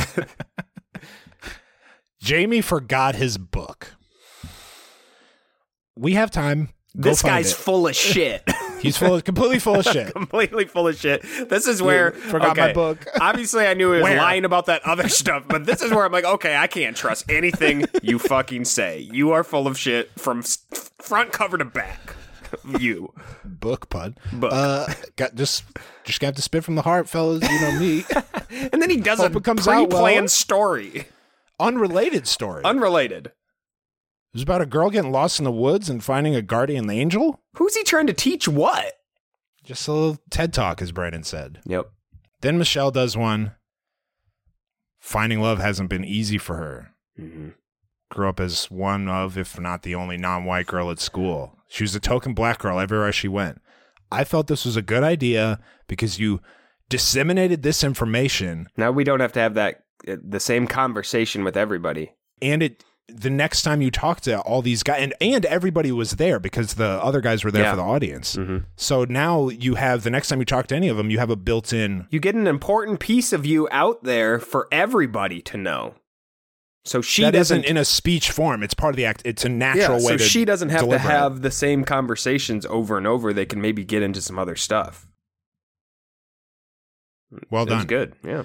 Jamie forgot his book. We have time. This guy's full of shit. He's completely full of shit. Completely full of shit. This is where forgot my book. Obviously, I knew he was lying about that other stuff, but this is where I'm like, okay, I can't trust anything you fucking say. You are full of shit from front cover to back. You book pud. Book. Just gonna have to spit from the heart, fellas. You know me. And then he does a pre-planned story. Unrelated story. Unrelated. It was about a girl getting lost in the woods and finding a guardian angel. Who's he trying to teach what? Just a little TED Talk, as Brandon said. Yep. Then Michelle does one. Finding love hasn't been easy for her. Mm-hmm. Grew up as one of, if not the only non-white girl at school. She was a token black girl everywhere she went. I felt this was a good idea because you disseminated this information. Now we don't have to have the same conversation with everybody. And the next time you talk to all these guys, and everybody was there because the other guys were there for the audience. Mm-hmm. So now you have, the next time you talk to any of them, you have a built-in... You get an important piece of you out there for everybody to know. So that isn't in a speech form. It's part of the act. It's a natural way to so she doesn't have to have the same conversations over and over. They can maybe get into some other stuff. Well done. That's good, yeah.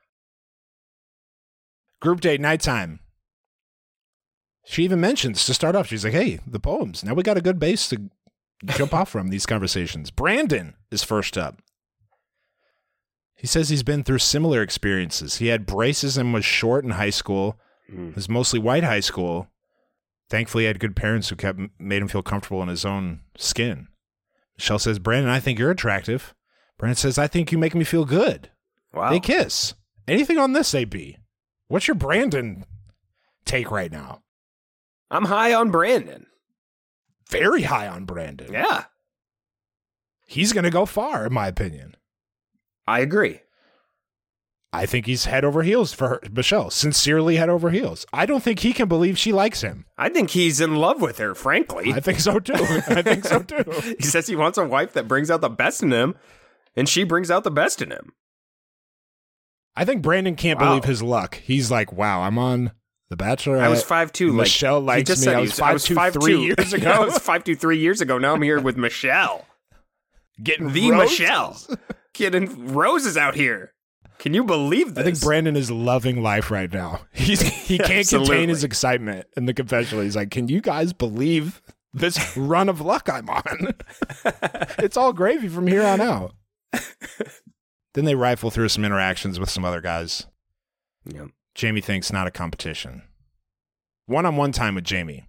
Group date, nighttime. She even mentions, to start off, she's like, hey, the poems. Now we got a good base to jump off from these conversations. Brandon is first up. He says he's been through similar experiences. He had braces and was short in high school. It was mostly white high school. Thankfully, he had good parents who made him feel comfortable in his own skin. Michelle says, Brandon, I think you're attractive. Brandon says, I think you make me feel good. Wow. They kiss. Anything on this, AB? What's your Brandon take right now? I'm high on Brandon. Very high on Brandon. Yeah. He's going to go far, in my opinion. I agree. I think he's head over heels for her, Michelle. Sincerely head over heels. I don't think he can believe she likes him. I think he's in love with her, frankly. I think so, too. He says he wants a wife that brings out the best in him, and she brings out the best in him. I think Brandon can't believe his luck. He's like, wow, I'm on The Bachelor. I was 5'2". Michelle likes me. I was 5'2" 3 years ago. I was 5'2" 3 years ago. Now I'm here with Michelle. Getting the roses. Michelle. Getting roses out here. Can you believe this? I think Brandon is loving life right now. He can't contain his excitement in the confessional. He's like, can you guys believe this run of luck I'm on? It's all gravy from here on out. Then they rifle through some interactions with some other guys. Yep. Jamie thinks not a competition. One-on-one time with Jamie.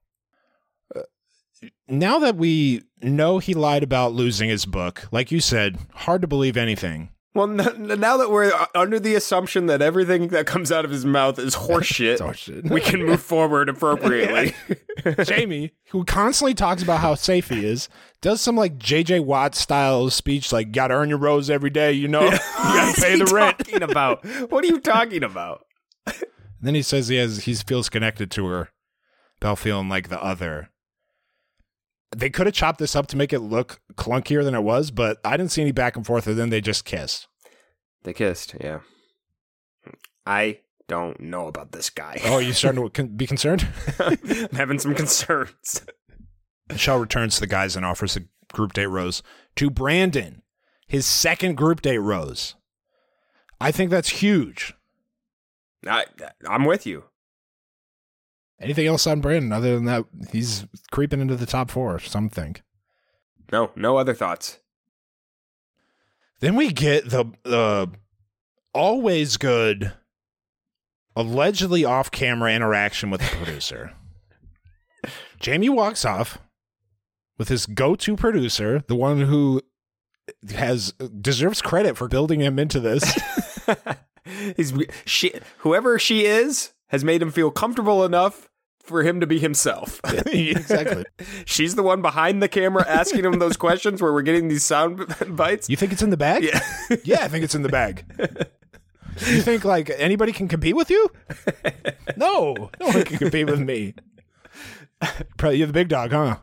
Now that we know he lied about losing his book, like you said, hard to believe anything. Well, now that we're under the assumption that everything that comes out of his mouth is horseshit, we can move forward appropriately. Jamie, who constantly talks about how safe he is, does some like J.J. Watt style speech like, gotta earn your rose every day, you know? You gotta pay the rent. What are you talking about? Then he says he feels connected to her about feeling like the other. They could have chopped this up to make it look clunkier than it was, but I didn't see any back and forth, and then they just kissed. They kissed, yeah. I don't know about this guy. Oh, you starting to be concerned? I'm having some concerns. Michelle returns to the guys and offers a group date rose to Brandon, his second group date rose. I think that's huge. I'm with you. Anything else on Brandon other than that? He's creeping into the top 4, some think. No other thoughts. Then we get the always good, allegedly off-camera interaction with the producer. Jamie walks off with his go-to producer, the one who deserves credit for building him into this. Whoever she is has made him feel comfortable enough for him to be himself. Exactly. She's the one behind the camera asking him those questions where we're getting these sound bites. You think it's in the bag? Yeah. Yeah, I think it's in the bag. You think like anybody can compete with you? No one can compete with me. Probably you're the big dog, huh?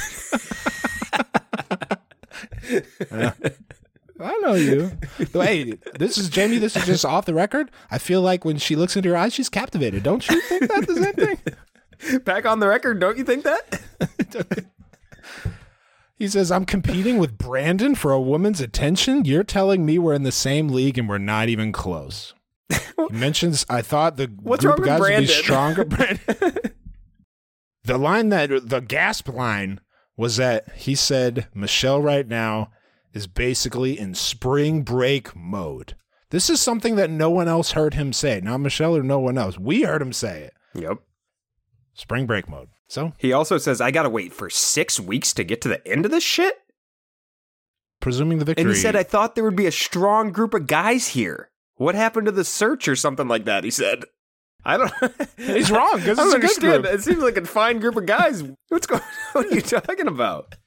I know you. Hey, this is Jamie. This is just off the record. I feel like when she looks into your eyes, she's captivated. Don't you think that's the same thing? Back on the record, don't you think that? He says, I'm competing with Brandon for a woman's attention? You're telling me we're in the same league and we're not even close. He mentions, I thought the What's group wrong of guys with would be Brandon? stronger. The gasp line was that he said, Michelle right now is basically in spring break mode. This is something that no one else heard him say. Not Michelle or no one else. We heard him say it. Yep. Spring break mode. So he also says, I gotta wait for 6 weeks to get to the end of this shit? Presuming the victory. And he said, I thought there would be a strong group of guys here. What happened to the search or something like that? He said. I don't. He's wrong because I it's don't a good understand. group. It seems like a fine group of guys. What's going on? What are you talking about?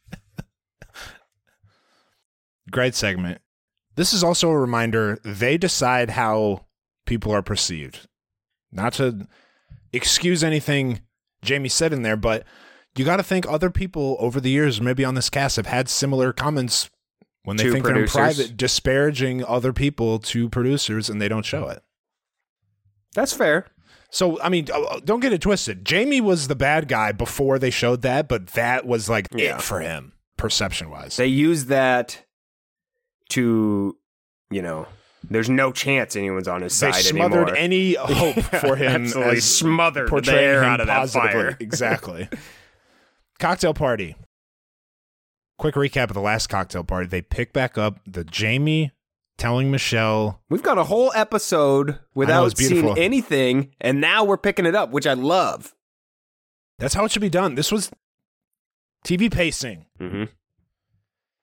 Great segment. This is also a reminder they decide how people are perceived. Not to excuse anything Jamie said in there, but you got to think other people over the years, maybe on this cast, have had similar comments when they think producers. they're in private, disparaging other people to producers, and they don't show it. That's fair. So, I mean, don't get it twisted. Jamie was the bad guy before they showed that, but that was like it for him, perception-wise. They use that to, there's no chance anyone's on his side anymore. They smothered any hope for him. Absolutely smothered the air him out of that fire. Exactly. Cocktail party. Quick recap of the last cocktail party. They pick back up the Jamie telling Michelle. We've got a whole episode without seeing anything, and now we're picking it up, which I love. That's how it should be done. This was TV pacing. Mm-hmm.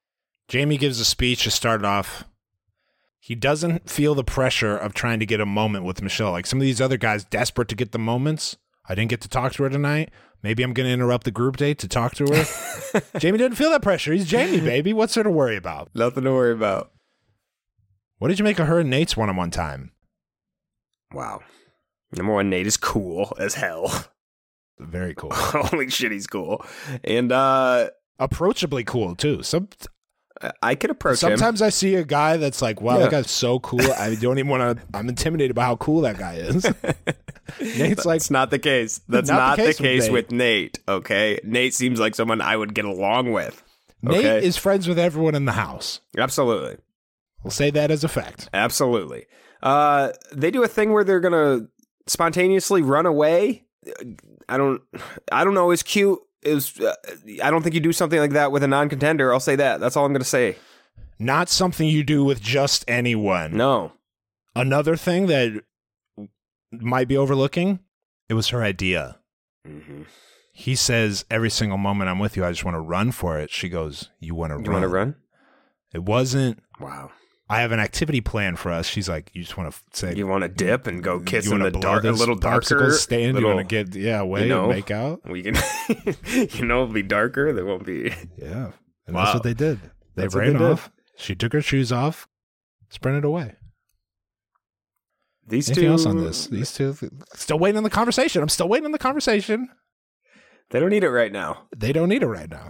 Jamie gives a speech to start off. He doesn't feel the pressure of trying to get a moment with Michelle. Like some of these other guys desperate to get the moments. I didn't get to talk to her tonight. Maybe I'm going to interrupt the group date to talk to her. Jamie didn't feel that pressure. He's Jamie, baby. What's there to worry about? Nothing to worry about. What did you make of her and Nate's one-on-one time? Wow. Number one, Nate is cool as hell. Very cool. Holy shit, he's cool. And approachably cool, too. I could approach Sometimes I see a guy that's like, wow, that guy's so cool. I don't even want to, I'm intimidated by how cool that guy is. Nate's like, that's not the case. That's not the case with Nate. Okay. Nate seems like someone I would get along with. Okay? Nate is friends with everyone in the house. Absolutely. We'll say that as a fact. Absolutely. They do a thing where they're going to spontaneously run away. I don't know. It's cute. I don't think you do something like that with a non-contender. I'll say that. That's all I'm going to say. Not something you do with just anyone. No. Another thing that might be overlooking, it was her idea. Mm-hmm. He says, every single moment I'm with you, I just want to run for it. She goes, you want to run? You want to run? It wasn't, wow, I have an activity plan for us. She's like, you just want to say, you want to dip and go kiss in the dark, a little darker stand. You want to get away and make out. We can, it'll be darker. There won't be. Yeah, and that's what they did. They ran off. She took her shoes off, sprinted away. Anything else on this? These two still waiting on the conversation. I'm still waiting on the conversation. They don't need it right now. They don't need it right now.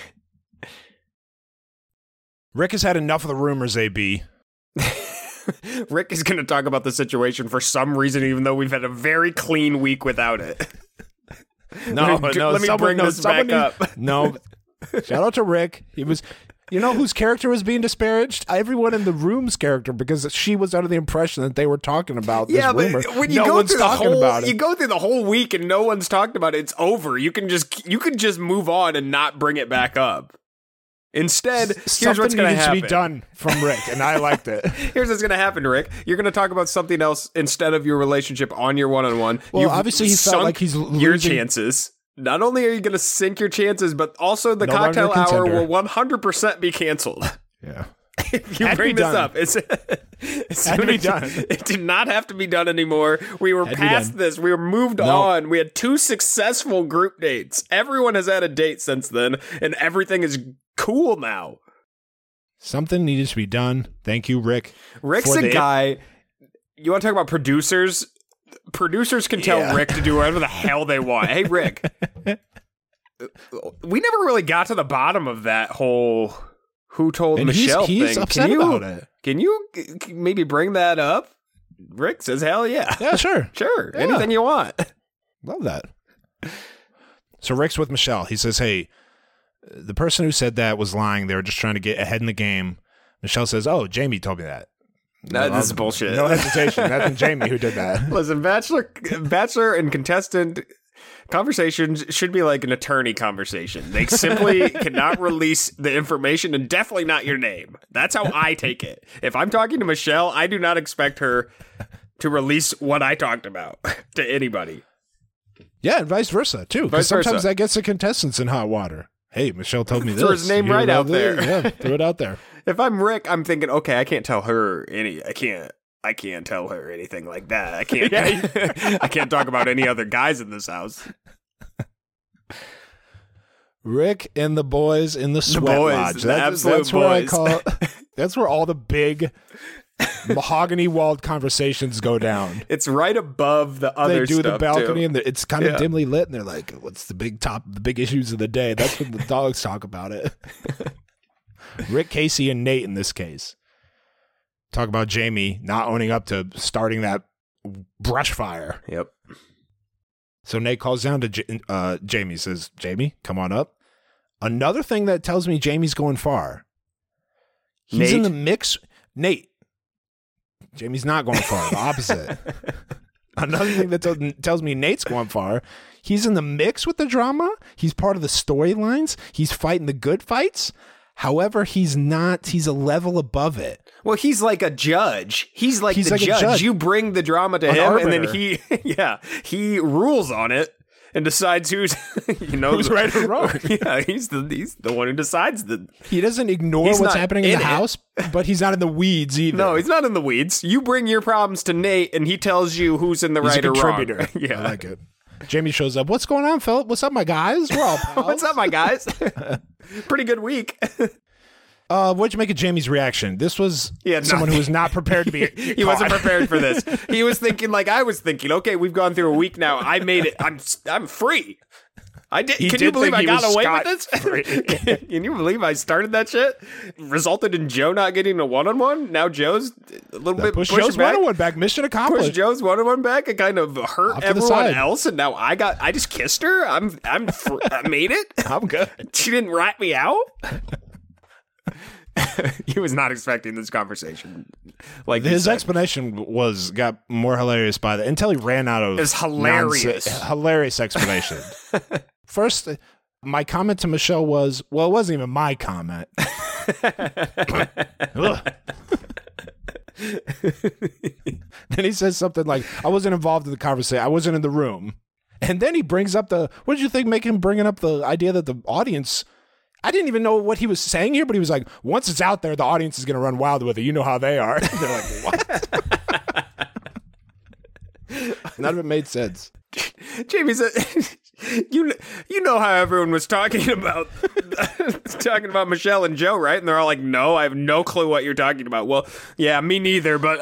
Rick has had enough of the rumors, AB. Rick is going to talk about the situation for some reason, even though we've had a very clean week without it. Let me bring this back up. No, shout out to Rick. He was, you know whose character was being disparaged? Everyone in the room's character, because she was under the impression that they were talking about this rumor. But when you go through you go through the whole week and no one's talked about it, it's over. You can just move on and not bring it back up. Instead, here's what's going to happen. To be done from Rick, and I liked it. Here's what's going to happen, Rick. You're going to talk about something else instead of your relationship on your one-on-one. Well, obviously, he felt like he's losing your chances. Not only are you going to sink your chances, but also the cocktail hour will 100% be canceled. Yeah. If you bring this up, it's had to be done. It did not have to be done anymore. We were past this. We were moved on. We had 2 successful group dates. Everyone has had a date since then, and everything is cool now. Something needed to be done. Thank you, Rick. Rick's a guy. You want to talk about producers? Producers can tell Rick to do whatever the hell they want. Hey, Rick. We never really got to the bottom of that whole who told Michelle thing. He's upset about it. Can you maybe bring that up? Rick says, hell yeah. Yeah, sure. Sure. Yeah. Anything you want. Love that. So Rick's with Michelle. He says, hey, the person who said that was lying. They were just trying to get ahead in the game. Michelle says, oh, Jamie told me that. No, this is bullshit. No hesitation. That's Jamie who did that. Listen, Bachelor and contestant conversations should be like an attorney conversation. They simply cannot release the information, and definitely not your name. That's how I take it. If I'm talking to Michelle, I do not expect her to release what I talked about to anybody. Yeah, and vice versa, too. Because sometimes that gets the contestants in hot water. Hey, Michelle told me this. Threw his name right out there. Yeah, threw it out there. If I'm Rick, I'm thinking, okay, I can't tell her I can't tell her anything like that. I can't. I can't talk about any other guys in this house. Rick and the boys in the sweat lodge. That's where I call it. That's where all the big mahogany walled conversations go down. It's right above the other stuff. They do the balcony too. And it's kind of dimly lit, and they're like, "What's the big issues of the day?" That's when the dogs talk about it. Rick, Casey, and Nate in this case talk about Jamie not owning up to starting that brush fire. Yep. So Nate calls down to Jamie, says, Jamie, come on up. Another thing that tells me Jamie's going far. He's in the mix. Nate. Jamie's not going far. The opposite. Another thing that tells me Nate's going far. He's in the mix with the drama. He's part of the storylines. He's fighting the good fights. However, he's not. He's a level above it. Well, he's like a judge. He's like the judge. You bring the drama to him, arbiter. And then he rules on it. and decides who's who's right or wrong. Yeah, he's the one who decides that. He doesn't ignore what's happening in the house, but he's not in the weeds either. No, he's not in the weeds. You bring your problems to Nate, and he tells you who's in the right or wrong. Yeah, I like it. Jamie shows up. What's going on, Philip? What's up, my guys? We're all pals. What's up, my guys? Pretty good week. What'd you make of Jamie's reaction? This was someone who was not prepared to be. He wasn't prepared for this. He was thinking like I was thinking. Okay, we've gone through a week now. I made it. I'm free. I did. Can you believe I got away with this? Can you believe I started that shit? Resulted in Joe not getting a one-on-one. Now Joe's a little bit pushed Joe's one-on-one back. Mission accomplished. Pushed Joe's one-on-one back and kind of hurt everyone else. And now I just kissed her. I made it. I'm good. She didn't rat me out. He was not expecting this conversation. Like his explanation got more hilarious by the until he ran out of. It's hilarious, hilarious explanation. First, my comment to Michelle was, well, it wasn't even my comment. Then he says something like, I wasn't involved in the conversation. I wasn't in the room. And then he brings up what did you think make him bringing up the idea that the audience, I didn't even know what he was saying here, but he was like, once it's out there, the audience is going to run wild with it. You know how they are. They're like, what? None of it made sense. Jamie said, you know how everyone was talking about Michelle and Joe, right? And they're all like, no, I have no clue what you're talking about. Well, yeah, me neither, but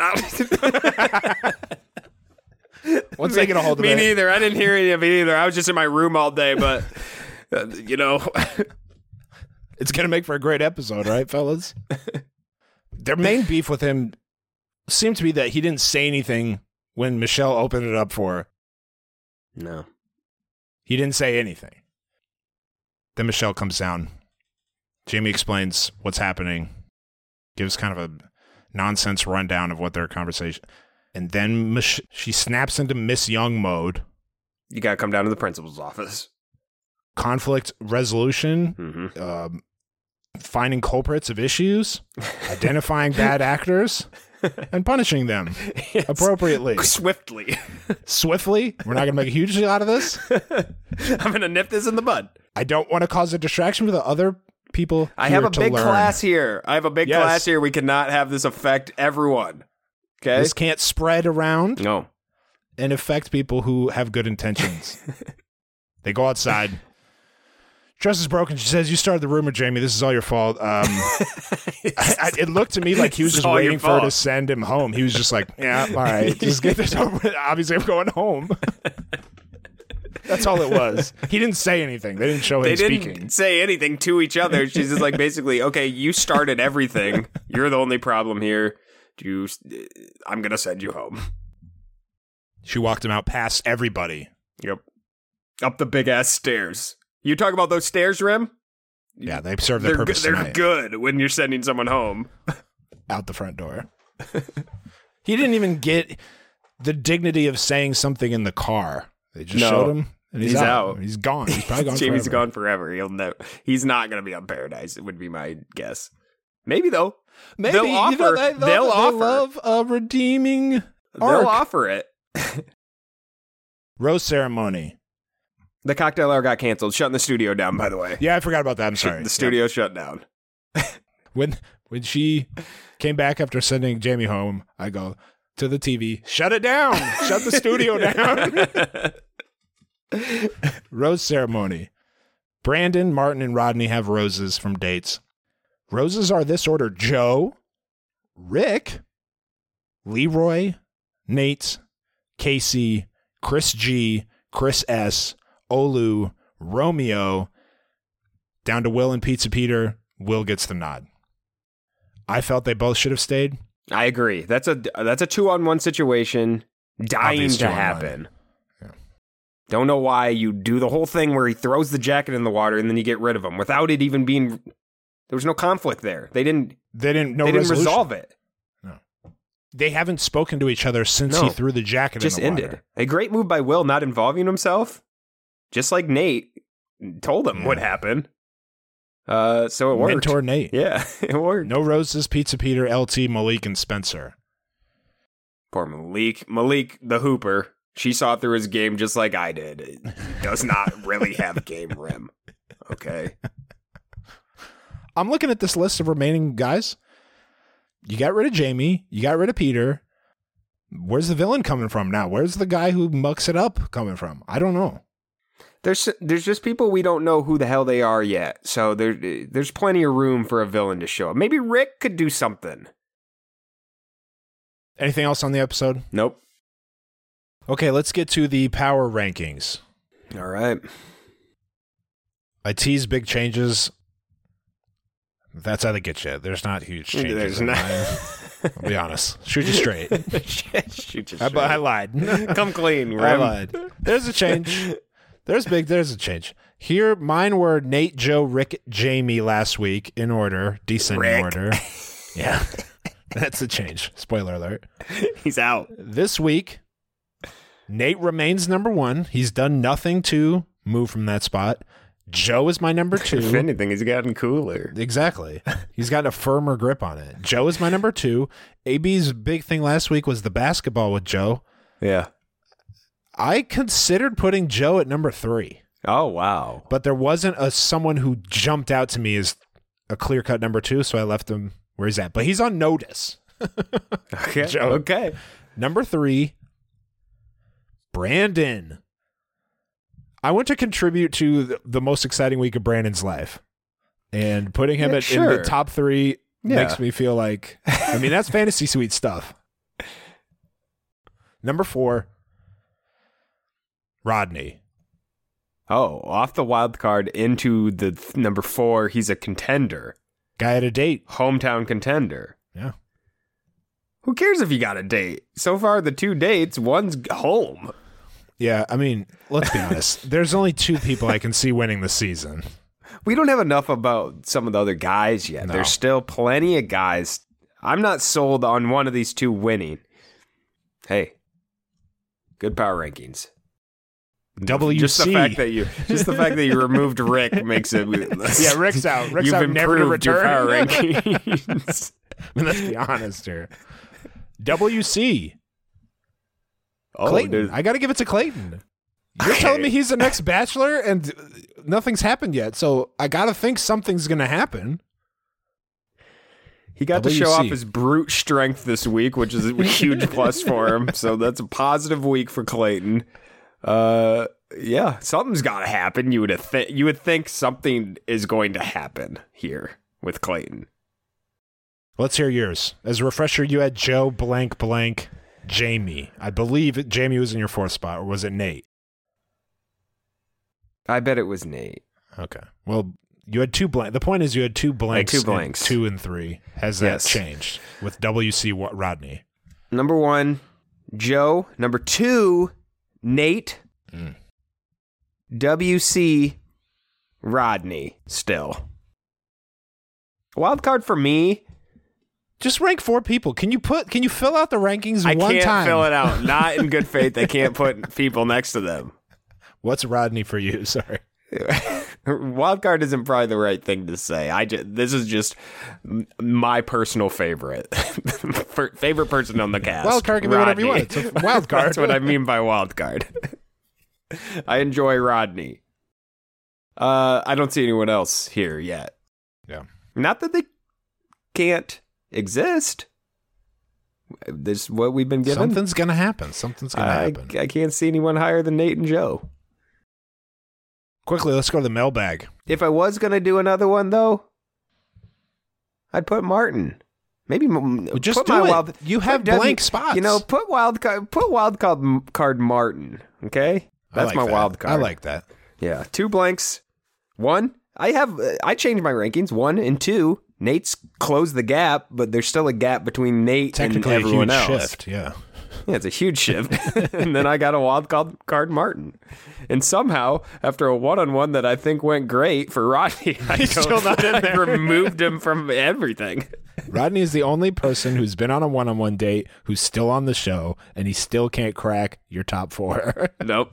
once they get a hold of it. Me neither. I didn't hear any of it either. I was just in my room all day, but it's going to make for a great episode, right, fellas? Their main beef with him seemed to be that he didn't say anything when Michelle opened it up for her. No. He didn't say anything. Then Michelle comes down. Jamie explains what's happening, gives kind of a nonsense rundown of what their conversation. And then she snaps into Miss Young mode. You got to come down to the principal's office. Conflict resolution, finding culprits of issues, identifying bad actors, and punishing them appropriately. Swiftly. We're not going to make a huge deal out of this. I'm going to nip this in the bud. I don't want to cause a distraction for the other people. I have a big class here. We cannot have this affect everyone. Okay? This can't spread around. No. And affect people who have good intentions. They go outside. Trust is broken. She says, you started the rumor, Jamie. This is all your fault. It looked to me like he was just waiting for her to send him home. He was just like, yeah, all right. Just get this over with. Obviously, I'm going home. That's all it was. He didn't say anything. They didn't show him speaking. They didn't say anything to each other. She's just like, basically, okay, you started everything. You're the only problem here. I'm going to send you home. She walked him out past everybody. Yep. Up the big-ass stairs. You talk about those stairs, Rem? Yeah, they serve their purpose They're tonight. good when you're sending someone home. Out the front door. He didn't even get the dignity of saying something in the car. They just showed him, and he's out. He's gone. He's probably gone Jamie's forever. Gone forever. He's not going to be on Paradise, it would be my guess. Maybe, though. Maybe. They'll offer. They'll offer. love a redeeming arc. They'll offer it. Rose ceremony. The cocktail hour got canceled, shutting the studio down, by the way. Yeah, I forgot about that. I'm sorry. The studio shut down. When she came back after sending Jamie home, I go to the TV, shut it down. Shut the studio down. Rose ceremony. Brandon, Martin, and Rodney have roses from dates. Roses are this order: Joe, Rick, Leroy, Nate, Casey, Chris G, Chris S, Olu, Romeo, down to Will and Pizza Peter. Will gets the nod. I felt they both should have stayed. I agree. That's a 2-on-1 situation dying to happen. Yeah. Don't know why you do the whole thing where he throws the jacket in the water and then you get rid of him without it even being. There was no conflict there. They didn't resolve it. No. They haven't spoken to each other since he threw the jacket in the water. Ended. A great move by Will not involving himself. Just like Nate told him what happened. So it worked. Mentor Nate. Yeah, it worked. No roses, Pizza Peter, LT, Malik, and Spencer. Poor Malik. Malik, the hooper. She saw through his game just like I did. He does not really have game rim. Okay. I'm looking at this list of remaining guys. You got rid of Jamie. You got rid of Peter. Where's the villain coming from now? Where's the guy who mucks it up coming from? I don't know. There's just people we don't know who the hell they are yet. So there's plenty of room for a villain to show up. Maybe Rick could do something. Anything else on the episode? Nope. Okay, let's get to the power rankings. All right. I tease big changes. That's how they get you. There's not huge changes. There's not. I'll be honest. Shoot you straight. Shoot you straight. I lied. Come clean, Rim. I lied. There's a change. There's a change. Here, mine were Nate, Joe, Rick, Jamie last week in order. Descending order. Yeah. That's a change. Spoiler alert. He's out. This week, Nate remains number 1. He's done nothing to move from that spot. Joe is my number 2. If anything, he's gotten cooler. Exactly. He's got a firmer grip on it. Joe is my number 2. AB's big thing last week was the basketball with Joe. Yeah. I considered putting Joe at number 3. Oh, wow. But there wasn't someone who jumped out to me as a clear-cut number 2, so I left him where he's at. But he's on notice. Okay. Joe. Okay. Number 3, Brandon. I want to contribute to the most exciting week of Brandon's life. And putting him in the top 3 makes me feel like, I mean, that's fantasy suite stuff. Number 4, Rodney. Oh, off the wild card into the number 4, he's a contender. Guy at a date. Hometown contender. Yeah. Who cares if you got a date? So far, the 2 dates, one's home. Yeah, I mean, let's be honest. There's only 2 people I can see winning the season. We don't have enough about some of the other guys yet. No. There's still plenty of guys. I'm not sold on one of these 2 winning. Hey, good power rankings. WC. Just the fact that you removed Rick makes it. Yeah, Rick's out. Rick's You've out, never to improved your return. power rankings. I mean, let's be honest here. WC. Oh, Clayton. I got to give it to Clayton. You're telling me he's the next Bachelor and nothing's happened yet, so I got to think something's going to happen. He got to show off his brute strength this week, which is a huge plus for him. So that's a positive week for Clayton. Yeah, something's got to happen. You would think something is going to happen here with Clayton. Let's hear yours. As a refresher, you had Joe blank blank Jamie. I believe Jamie was in your 4th spot, or was it Nate? I bet it was Nate. Okay. Well, you had 2 blank. The point is you had 2 blanks. 2 blanks. 2 and 3. Has that changed with WC Rodney? Number 1, Joe. Number 2, Nate. WC Rodney still. Wild card for me. Just rank 4 people. Can you fill out the rankings one time? I can't fill it out. Not in good faith. I can't put people next to them. What's Rodney for you? Sorry. Wild card isn't probably the right thing to say. This is just my personal favorite. Favorite person on the cast. Wild card can be whatever you want. It's a wild card. That's what I mean by wild card. I enjoy Rodney. I don't see anyone else here yet. Yeah. Not that they can't exist. This is what we've been given. Something's going to happen. I can't see anyone higher than Nate and Joe. Quickly, let's go to the mailbag. If I was going to do another one, though, I'd put Martin. Maybe just put do my it. You have blank spots. You know, put wild card Martin. Okay, that's my wild card. I like that. Yeah, 2 blanks. 1, I changed my rankings. 1 and 2. Nate's closed the gap, but there's still a gap between Nate and everyone else. Shift, yeah. Yeah, it's a huge shift. And then I got a wild card Martin. And somehow, after a one-on-one that I think went great for Rodney, I removed him from everything. Rodney is the only person who's been on a one-on-one date who's still on the show, and he still can't crack your top 4. Nope.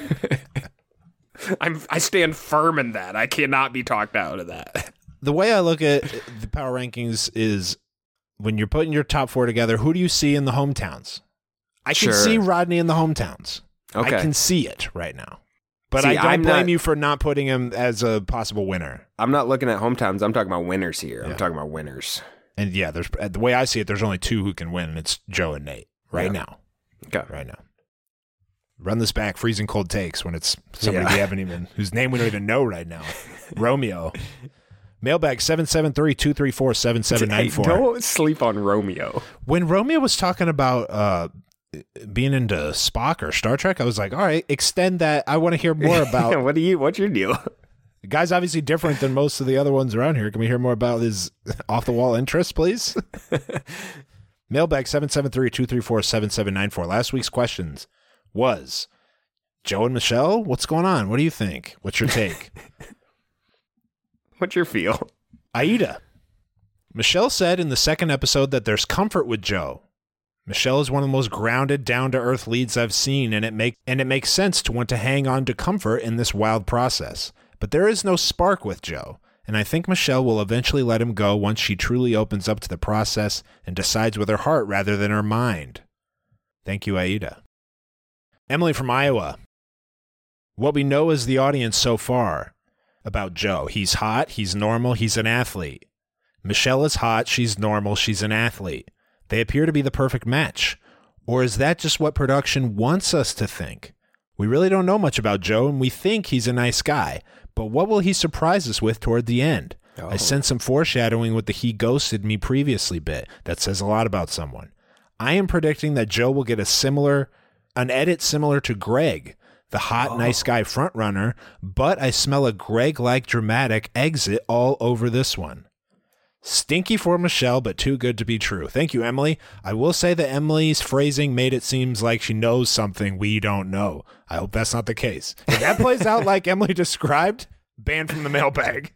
I stand firm in that. I cannot be talked out of that. The way I look at the power rankings is when you're putting your top 4 together, who do you see in the hometowns? I can see Rodney in the hometowns. Okay. I can see it right now. But I don't blame you for not putting him as a possible winner. I'm not looking at hometowns. I'm talking about winners here. I'm talking about winners. And yeah, the way I see it, there's only 2 who can win, and it's Joe and Nate now. Okay. Right now. Run this back, freezing cold takes when it's somebody we haven't even, whose name we don't even know right now. Romeo. Mailbag 773-234-7794. Don't sleep on Romeo. When Romeo was talking about being into Spock or Star Trek, I was like, all right, extend that. I want to hear more about. What's your deal? The guy's obviously different than most of the other ones around here. Can we hear more about his off-the-wall interests, please? Mailbag 773-234-7794. Last week's questions was, Joe and Michelle, what's going on? What do you think? What's your take? What's your feel? Aida. Michelle said in the second episode that there's comfort with Joe. Michelle is one of the most grounded, down-to-earth leads I've seen, and it makes sense to want to hang on to comfort in this wild process. But there is no spark with Joe, and I think Michelle will eventually let him go once she truly opens up to the process and decides with her heart rather than her mind. Thank you, Aida. Emily from Iowa. What we know as the audience so far about Joe: he's hot, he's normal, he's an athlete. Michelle is hot, she's normal, she's an athlete. They appear to be the perfect match. Or is that just what production wants us to think? We really don't know much about Joe, and we think he's a nice guy. But what will he surprise us with toward the end? Oh. I sense some foreshadowing with the "he ghosted me previously" bit. That says a lot about someone. I am predicting that Joe will get an edit similar to Greg, the hot, nice guy frontrunner, but I smell a Greg-like dramatic exit all over this one. Stinky for Michelle, but too good to be true. Thank you, Emily. I will say that Emily's phrasing made it seem like she knows something we don't know. I hope that's not the case. If that plays out like Emily described, banned from the mailbag.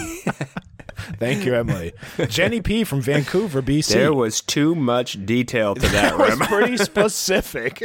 Thank you, Emily. Jenny P. from Vancouver, BC. There was too much detail to that. That was pretty specific.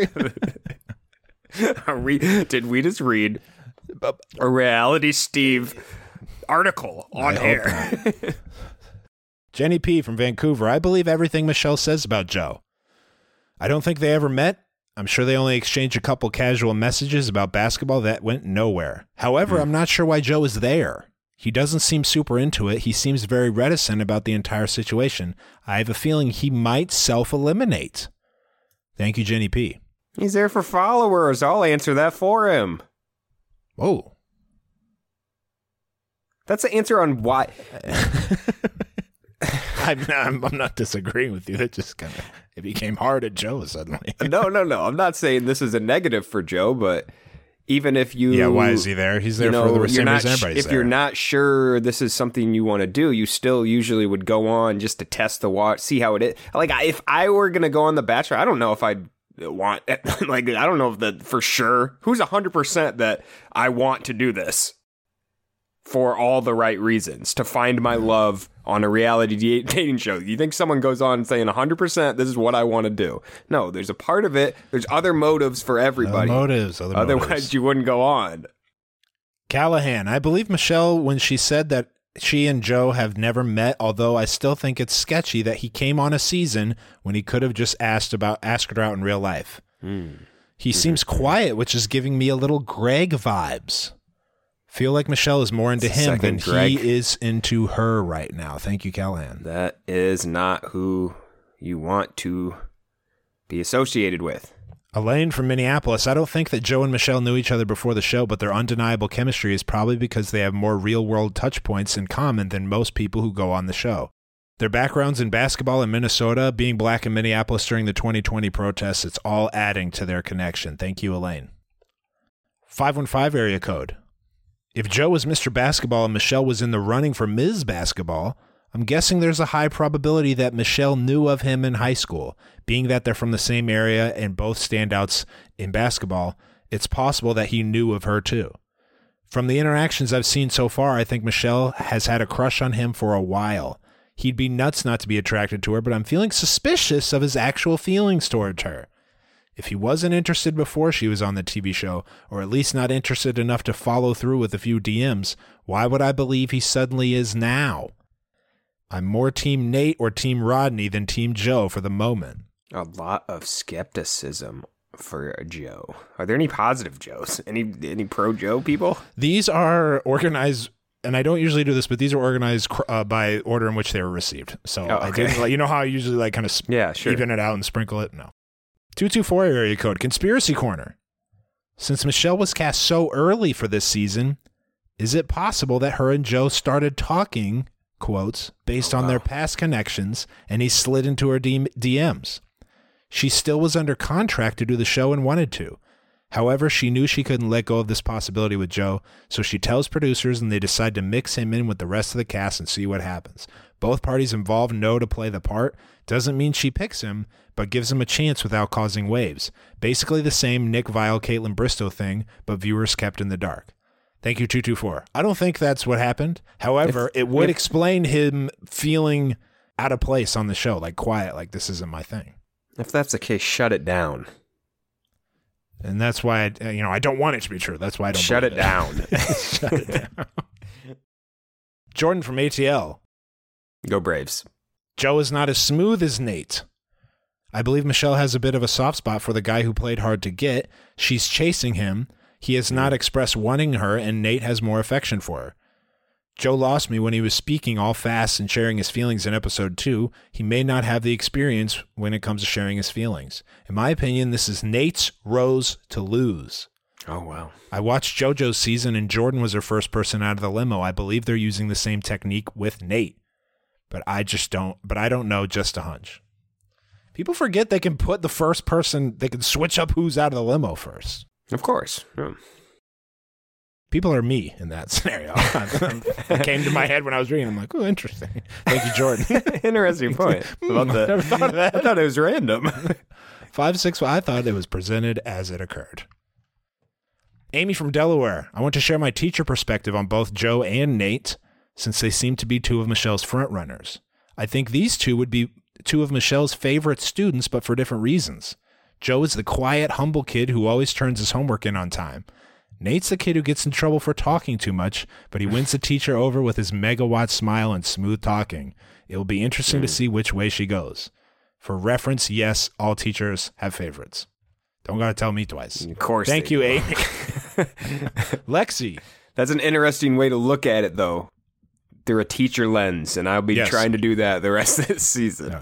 Did we just read a Reality Steve article on air? Jenny P. from Vancouver. I believe everything Michelle says about Joe. I don't think they ever met. I'm sure they only exchanged a couple casual messages about basketball that went nowhere. However, I'm not sure why Joe is there. He doesn't seem super into it. He seems very reticent about the entire situation. I have a feeling he might self-eliminate. Thank you, Jenny P. He's there for followers. I'll answer that for him. Whoa. That's the answer on why. I'm not disagreeing with you. It became hard at Joe suddenly. No. I'm not saying this is a negative for Joe, but even if you... Yeah, why is he there? He's there for the same reason everybody's there. If you're not sure this is something you want to do, you still usually would go on just to test the watch, see how it is. Like, if I were going to go on The Bachelor, I don't know if I'd want... Like, I don't know if that for sure... Who's 100% that I want to do this for all the right reasons, to find my love on a reality dating show? You think someone goes on saying 100% this is what I want to do? No, there's a part of it. There's other motives for everybody. Otherwise, you wouldn't go on. Callahan, I believe Michelle when she said that she and Joe have never met, although I still think it's sketchy that he came on a season when he could have just asked her out in real life. He seems quiet, which is giving me a little Greg vibes. Feel like Michelle is more into him than he is into her right now. Thank you, Callahan. That is not who you want to be associated with. Elaine from Minneapolis. I don't think that Joe and Michelle knew each other before the show, but their undeniable chemistry is probably because they have more real-world touch points in common than most people who go on the show. Their backgrounds in basketball in Minnesota, being black in Minneapolis during the 2020 protests, it's all adding to their connection. Thank you, Elaine. 515 area code. If Joe was Mr. Basketball and Michelle was in the running for Ms. Basketball, I'm guessing there's a high probability that Michelle knew of him in high school. Being that they're from the same area and both standouts in basketball, it's possible that he knew of her too. From the interactions I've seen so far, I think Michelle has had a crush on him for a while. He'd be nuts not to be attracted to her, but I'm feeling suspicious of his actual feelings towards her. If he wasn't interested before she was on the TV show, or at least not interested enough to follow through with a few DMs, why would I believe he suddenly is now? I'm more Team Nate or Team Rodney than Team Joe for the moment. A lot of skepticism for Joe. Are there any positive Joes? Any pro Joe people? These are organized, and I don't usually do this, but these are organized by order in which they were received. So I didn't, you know how I usually kind of even it out and sprinkle it? No. 224 area code, Conspiracy Corner. Since Michelle was cast so early for this season, is it possible that her and Joe started talking, quotes, based on their past connections, and he slid into her DMs? She still was under contract to do the show and wanted to. However, she knew she couldn't let go of this possibility with Joe, so she tells producers and they decide to mix him in with the rest of the cast and see what happens. Both parties involved know to play the part. Doesn't mean she picks him, but gives him a chance without causing waves. Basically the same Nick Viall, Caitlin Bristow thing, but viewers kept in the dark. Thank you, 224. I don't think that's what happened. However, it would explain him feeling out of place on the show, like quiet, like this isn't my thing. If that's the case, shut it down. And that's why, I don't want it to be true. That's why I don't shut it down. Shut it down. Jordan from ATL. Go Braves. Joe is not as smooth as Nate. I believe Michelle has a bit of a soft spot for the guy who played hard to get. She's chasing him. He has not expressed wanting her, and Nate has more affection for her. Joe lost me when he was speaking all fast and sharing his feelings in episode 2. He may not have the experience when it comes to sharing his feelings. In my opinion, this is Nate's rose to lose. Oh, wow. I watched JoJo's season, and Jordan was her first person out of the limo. I believe they're using the same technique with Nate. But I don't know, just a hunch. People forget they can put the first person, they can switch up who's out of the limo first. Of course. Yeah. People are me in that scenario. It came to my head when I was reading. I'm like, oh, interesting. Thank you, Jordan. Interesting point. Never thought of that. I thought it was random. 5-6, I thought it was presented as it occurred. Amy from Delaware. I want to share my teacher perspective on both Joe and Nate, since they seem to be two of Michelle's frontrunners. I think these two would be two of Michelle's favorite students, but for different reasons. Joe is the quiet, humble kid who always turns his homework in on time. Nate's the kid who gets in trouble for talking too much, but he wins the teacher over with his megawatt smile and smooth talking. It will be interesting to see which way she goes. For reference, yes, all teachers have favorites. Don't gotta tell me twice. Of course. Thank you, Amy. Lexi. That's an interesting way to look at it, though, through a teacher lens, and I'll be trying to do that the rest of this season.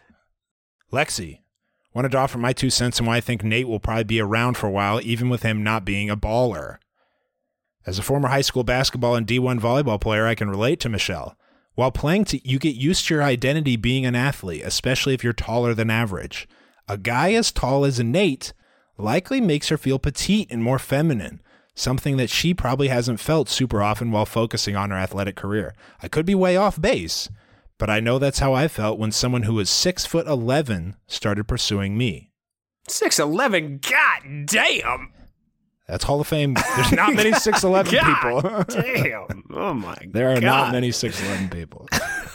Lexi. Wanted to offer my 2 cents on why I think Nate will probably be around for a while, even with him not being a baller. As a former high school basketball and D1 volleyball player, I can relate to Michelle. While playing, you get used to your identity being an athlete, especially if you're taller than average. A guy as tall as Nate likely makes her feel petite and more feminine, something that she probably hasn't felt super often while focusing on her athletic career. I could be way off base, but I know that's how I felt when someone who was 6'11" started pursuing me. 6'11", god damn! That's Hall of Fame. There's not many 6'11" people. Damn! Oh my god! There are not many 6'11" people.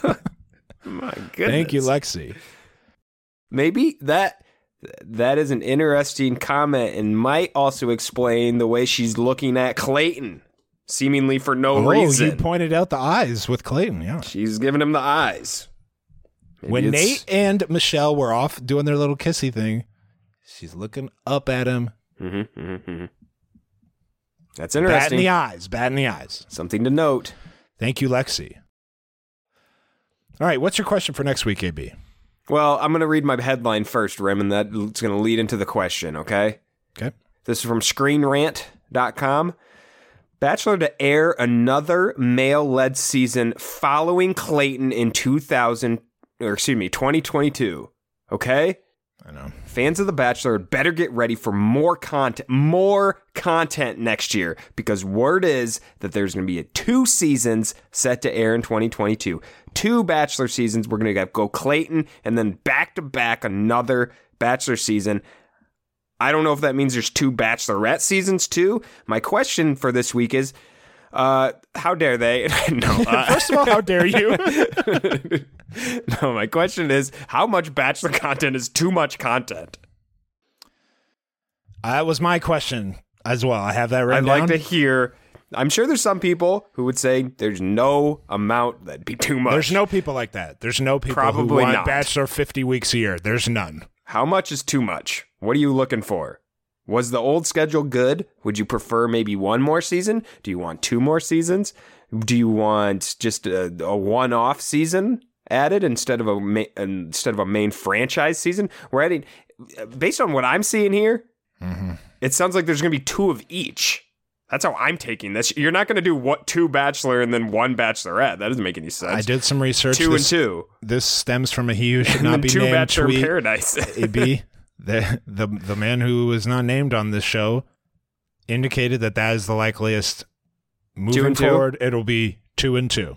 My goodness! Thank you, Lexi. Maybe that is an interesting comment and might also explain the way she's looking at Clayton. Seemingly for no reason. You pointed out the eyes with Clayton, yeah. She's giving him the eyes. Maybe when Nate and Michelle were off doing their little kissy thing, she's looking up at him. That's interesting. Bat in the eyes. Something to note. Thank you, Lexi. All right, what's your question for next week, AB? Well, I'm going to read my headline first, Rem, and that's going to lead into the question, okay? Okay. This is from ScreenRant.com. Bachelor to air another male-led season following Clayton in 2022. Okay? I know. Fans of The Bachelor better get ready for more content next year, because word is that there's going to be 2 seasons set to air in 2022. 2 Bachelor seasons. We're going to go Clayton and then back-to-back another Bachelor season. I don't know if that means there's 2 Bachelorette seasons too. My question for this week is, how dare they? No. First of all, how dare you? No, my question is, how much Bachelor content is too much content? That was my question as well. I have that written down. I'd like to hear. I'm sure there's some people who would say there's no amount that'd be too much. There's no people like that. There's no people Probably who want not. Bachelor 50 weeks a year. There's none. How much is too much? What are you looking for? Was the old schedule good? Would you prefer maybe one more season? Do you want 2 more seasons? Do you want just a one-off season added instead of a main franchise season? We're adding, based on what I'm seeing here, it sounds like there's going to be 2 of each. That's how I'm taking this. You're not going to do 2 Bachelor and then 1 Bachelorette. That doesn't make any sense. I did some research. 2 and 2. This stems from a He Who Should Not Be 2 Named Bachelor tweet. in Paradise. AB, the man who was not named on this show, indicated that is the likeliest. Moving forward, it'll be 2 and 2.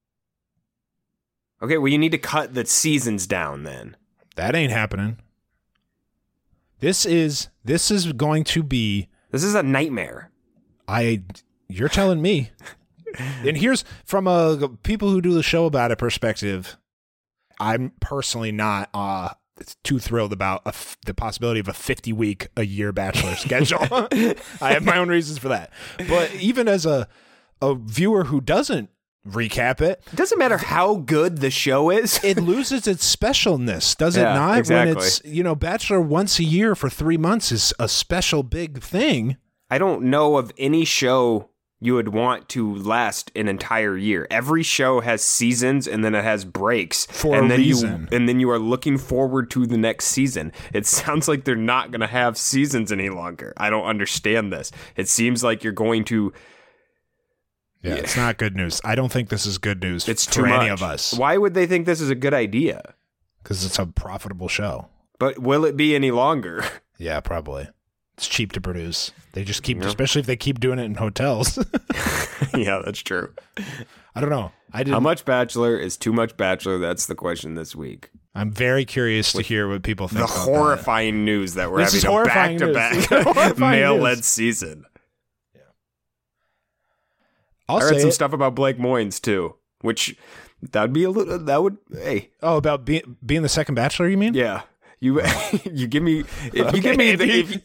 Okay, well, you need to cut the seasons down then. That ain't happening. This is going to be. This is a nightmare. You're telling me. And here's from a people who do the show about it perspective. I'm personally not too thrilled about the possibility of a 50-week-a-year Bachelor schedule. I have my own reasons for that. But even as a viewer who doesn't recap it, doesn't matter how good the show is. It loses its specialness, does it not? Exactly. When it's, Bachelor once a year for 3 months is a special big thing. I don't know of any show you would want to last an entire year. Every show has seasons and then it has breaks. For a reason. And then you are looking forward to the next season. It sounds like they're not going to have seasons any longer. I don't understand this. It seems like you're going to... Yeah, it's not good news. I don't think this is good news for any of us. Why would they think this is a good idea? Because it's a profitable show. But will it be any longer? Yeah, probably. It's cheap to produce. They just keep, especially if they keep doing it in hotels. Yeah, that's true. I don't know. How much Bachelor is too much Bachelor? That's the question this week. I'm very curious to hear what people think. The horrifying news that we're having a back-to-back male-led season. Yeah. I read some stuff about Blake Moynes too, which that'd be a little. That would. Hey. Oh, about being the second Bachelor? You mean? Yeah. You give me you give me Blake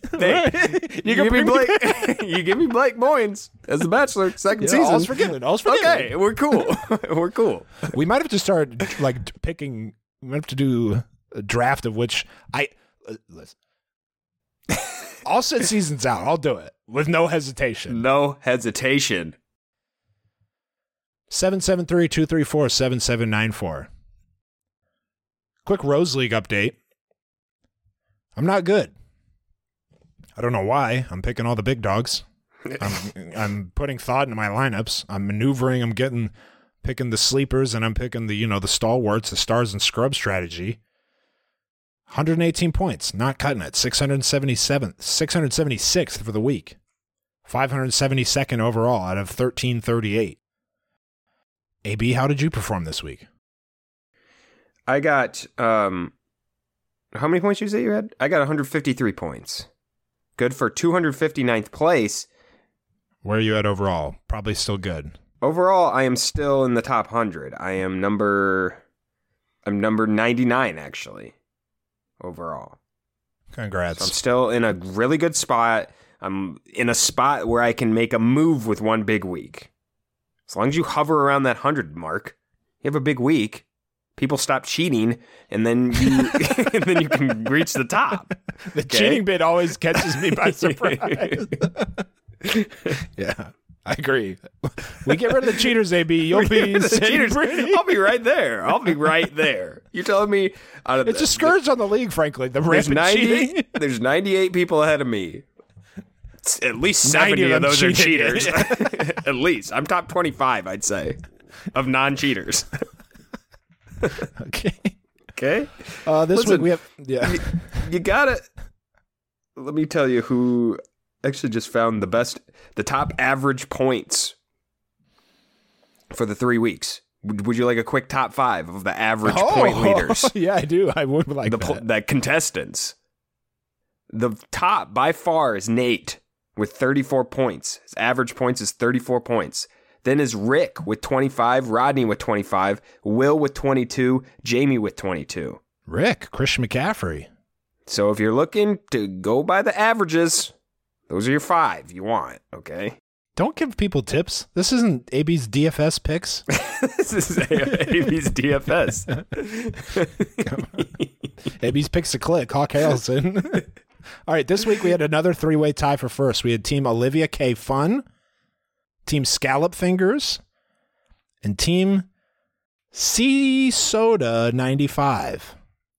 you give me Blake Moynes as the Bachelor second season. All's forgiven. Okay, we're cool. We're cool. We might have to start picking. We might have to do a draft of which listen. I'll set seasons out. I'll do it with no hesitation. No hesitation. 773-234-7794. Quick Rose League update. I'm not good. I don't know why. I'm picking all the big dogs. I'm putting thought into my lineups. I'm maneuvering. I'm picking the sleepers, and I'm picking the stalwarts, the stars and scrub strategy. 118 points, not cutting it. 676th for the week. 572nd overall out of 1338. AB, how did you perform this week? I got how many points did you say you had? I got 153 points. Good for 259th place. Where are you at overall? Probably still good. Overall, I am still in the top 100. I'm number 99 actually. Overall. Congrats. So I'm still in a really good spot. I'm in a spot where I can make a move with one big week. As long as you hover around that 100 mark, you have a big week. People stop cheating, and then you can reach the top. The cheating bit always catches me by surprise. Yeah, I agree. We get rid of the cheaters, AB. You'll be cheaters. I'll be right there. You're telling me it's a scourge on the league, frankly. There's 98 people ahead of me. At least 70 of those are cheaters. At least. I'm top 25, I'd say, of non-cheaters. Okay. This week we have you gotta. Let me tell you who actually just found the top average points for the 3 weeks. Would you like a quick top 5 of the average point leaders? Yeah, I do. I would like that. The contestants. The top by far is Nate with 34 points. His average points is 34 points. Then is Rick with 25, Rodney with 25, Will with 22, Jamie with 22. Rick, Christian McCaffrey. So if you're looking to go by the averages, those are your 5 you want, okay? Don't give people tips. This isn't AB's DFS picks. This is AB's DFS. AB's picks a click. Hawk Harrelson. All right, this week we had another three-way tie for first. We had Team Olivia K. Fun, Team Scallop Fingers, and Team Sea Soda 95.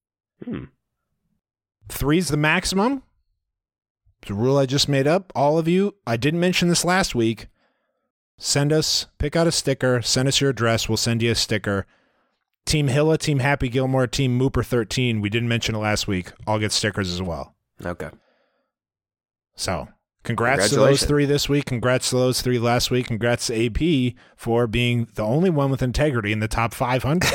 3's the maximum. It's a rule I just made up. All of you, I didn't mention this last week. Pick out a sticker, send us your address, we'll send you a sticker. Team Hilla, Team Happy Gilmore, Team Mooper 13, we didn't mention it last week. All get stickers as well. Okay. So, congrats to those 3 this week. Congrats to those 3 last week. Congrats to AP for being the only one with integrity in the top 500.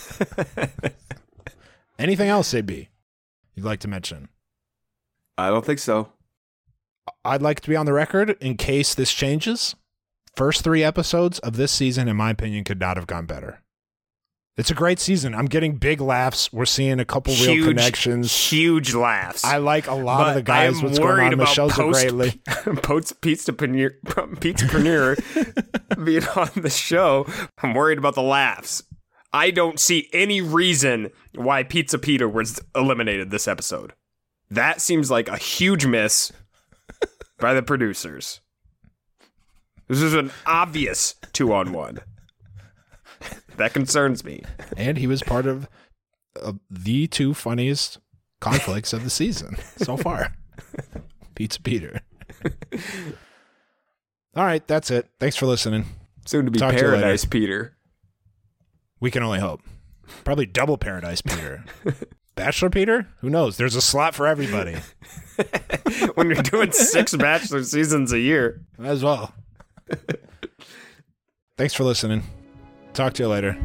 Anything else, AB, you'd like to mention? I don't think so. I'd like to be on the record in case this changes. First 3 episodes of this season, in my opinion, could not have gone better. It's a great season. I'm getting big laughs. We're seeing a couple real connections. Huge laughs. I like a lot of the guys. What's going on? Michelle's a greatly. Pizza Panier being on the show. I'm worried about the laughs. I don't see any reason why Pizza Peter was eliminated this episode. That seems like a huge miss by the producers. This is an obvious 2-on-1. That concerns me. And he was part of the 2 funniest conflicts of the season so far. Pizza Peter. All right, that's it. Thanks for listening. Soon to be Paradise Peter. We can only hope. Probably double Paradise Peter. Bachelor Peter? Who knows? There's a slot for everybody. When you're doing 6 Bachelor seasons a year. Might as well. Thanks for listening. Talk to you later.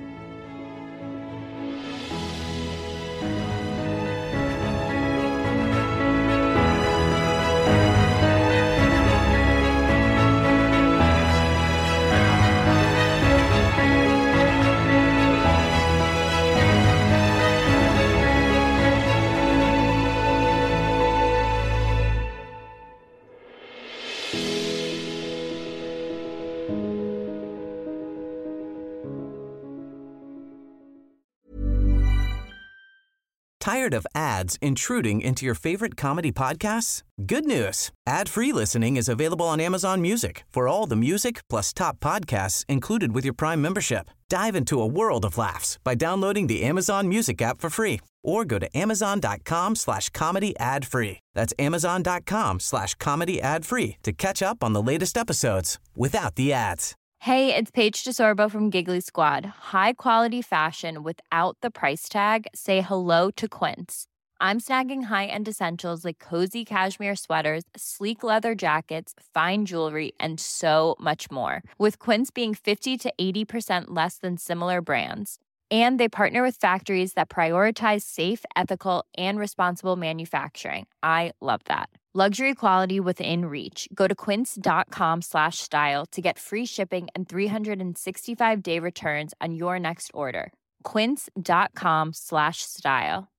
Tired of ads intruding into your favorite comedy podcasts? Good news. Ad-free listening is available on Amazon Music for all the music plus top podcasts included with your Prime membership. Dive into a world of laughs by downloading the Amazon Music app for free or go to amazon.com/comedy ad-free. That's amazon.com/comedy ad-free to catch up on the latest episodes without the ads. Hey, it's Paige DeSorbo from Giggly Squad. High quality fashion without the price tag. Say hello to Quince. I'm snagging high-end essentials like cozy cashmere sweaters, sleek leather jackets, fine jewelry, and so much more. With Quince being 50 to 80% less than similar brands. And they partner with factories that prioritize safe, ethical, and responsible manufacturing. I love that. Luxury quality within reach. Go to quince.com/style to get free shipping and 365-day returns on your next order. Quince.com/style.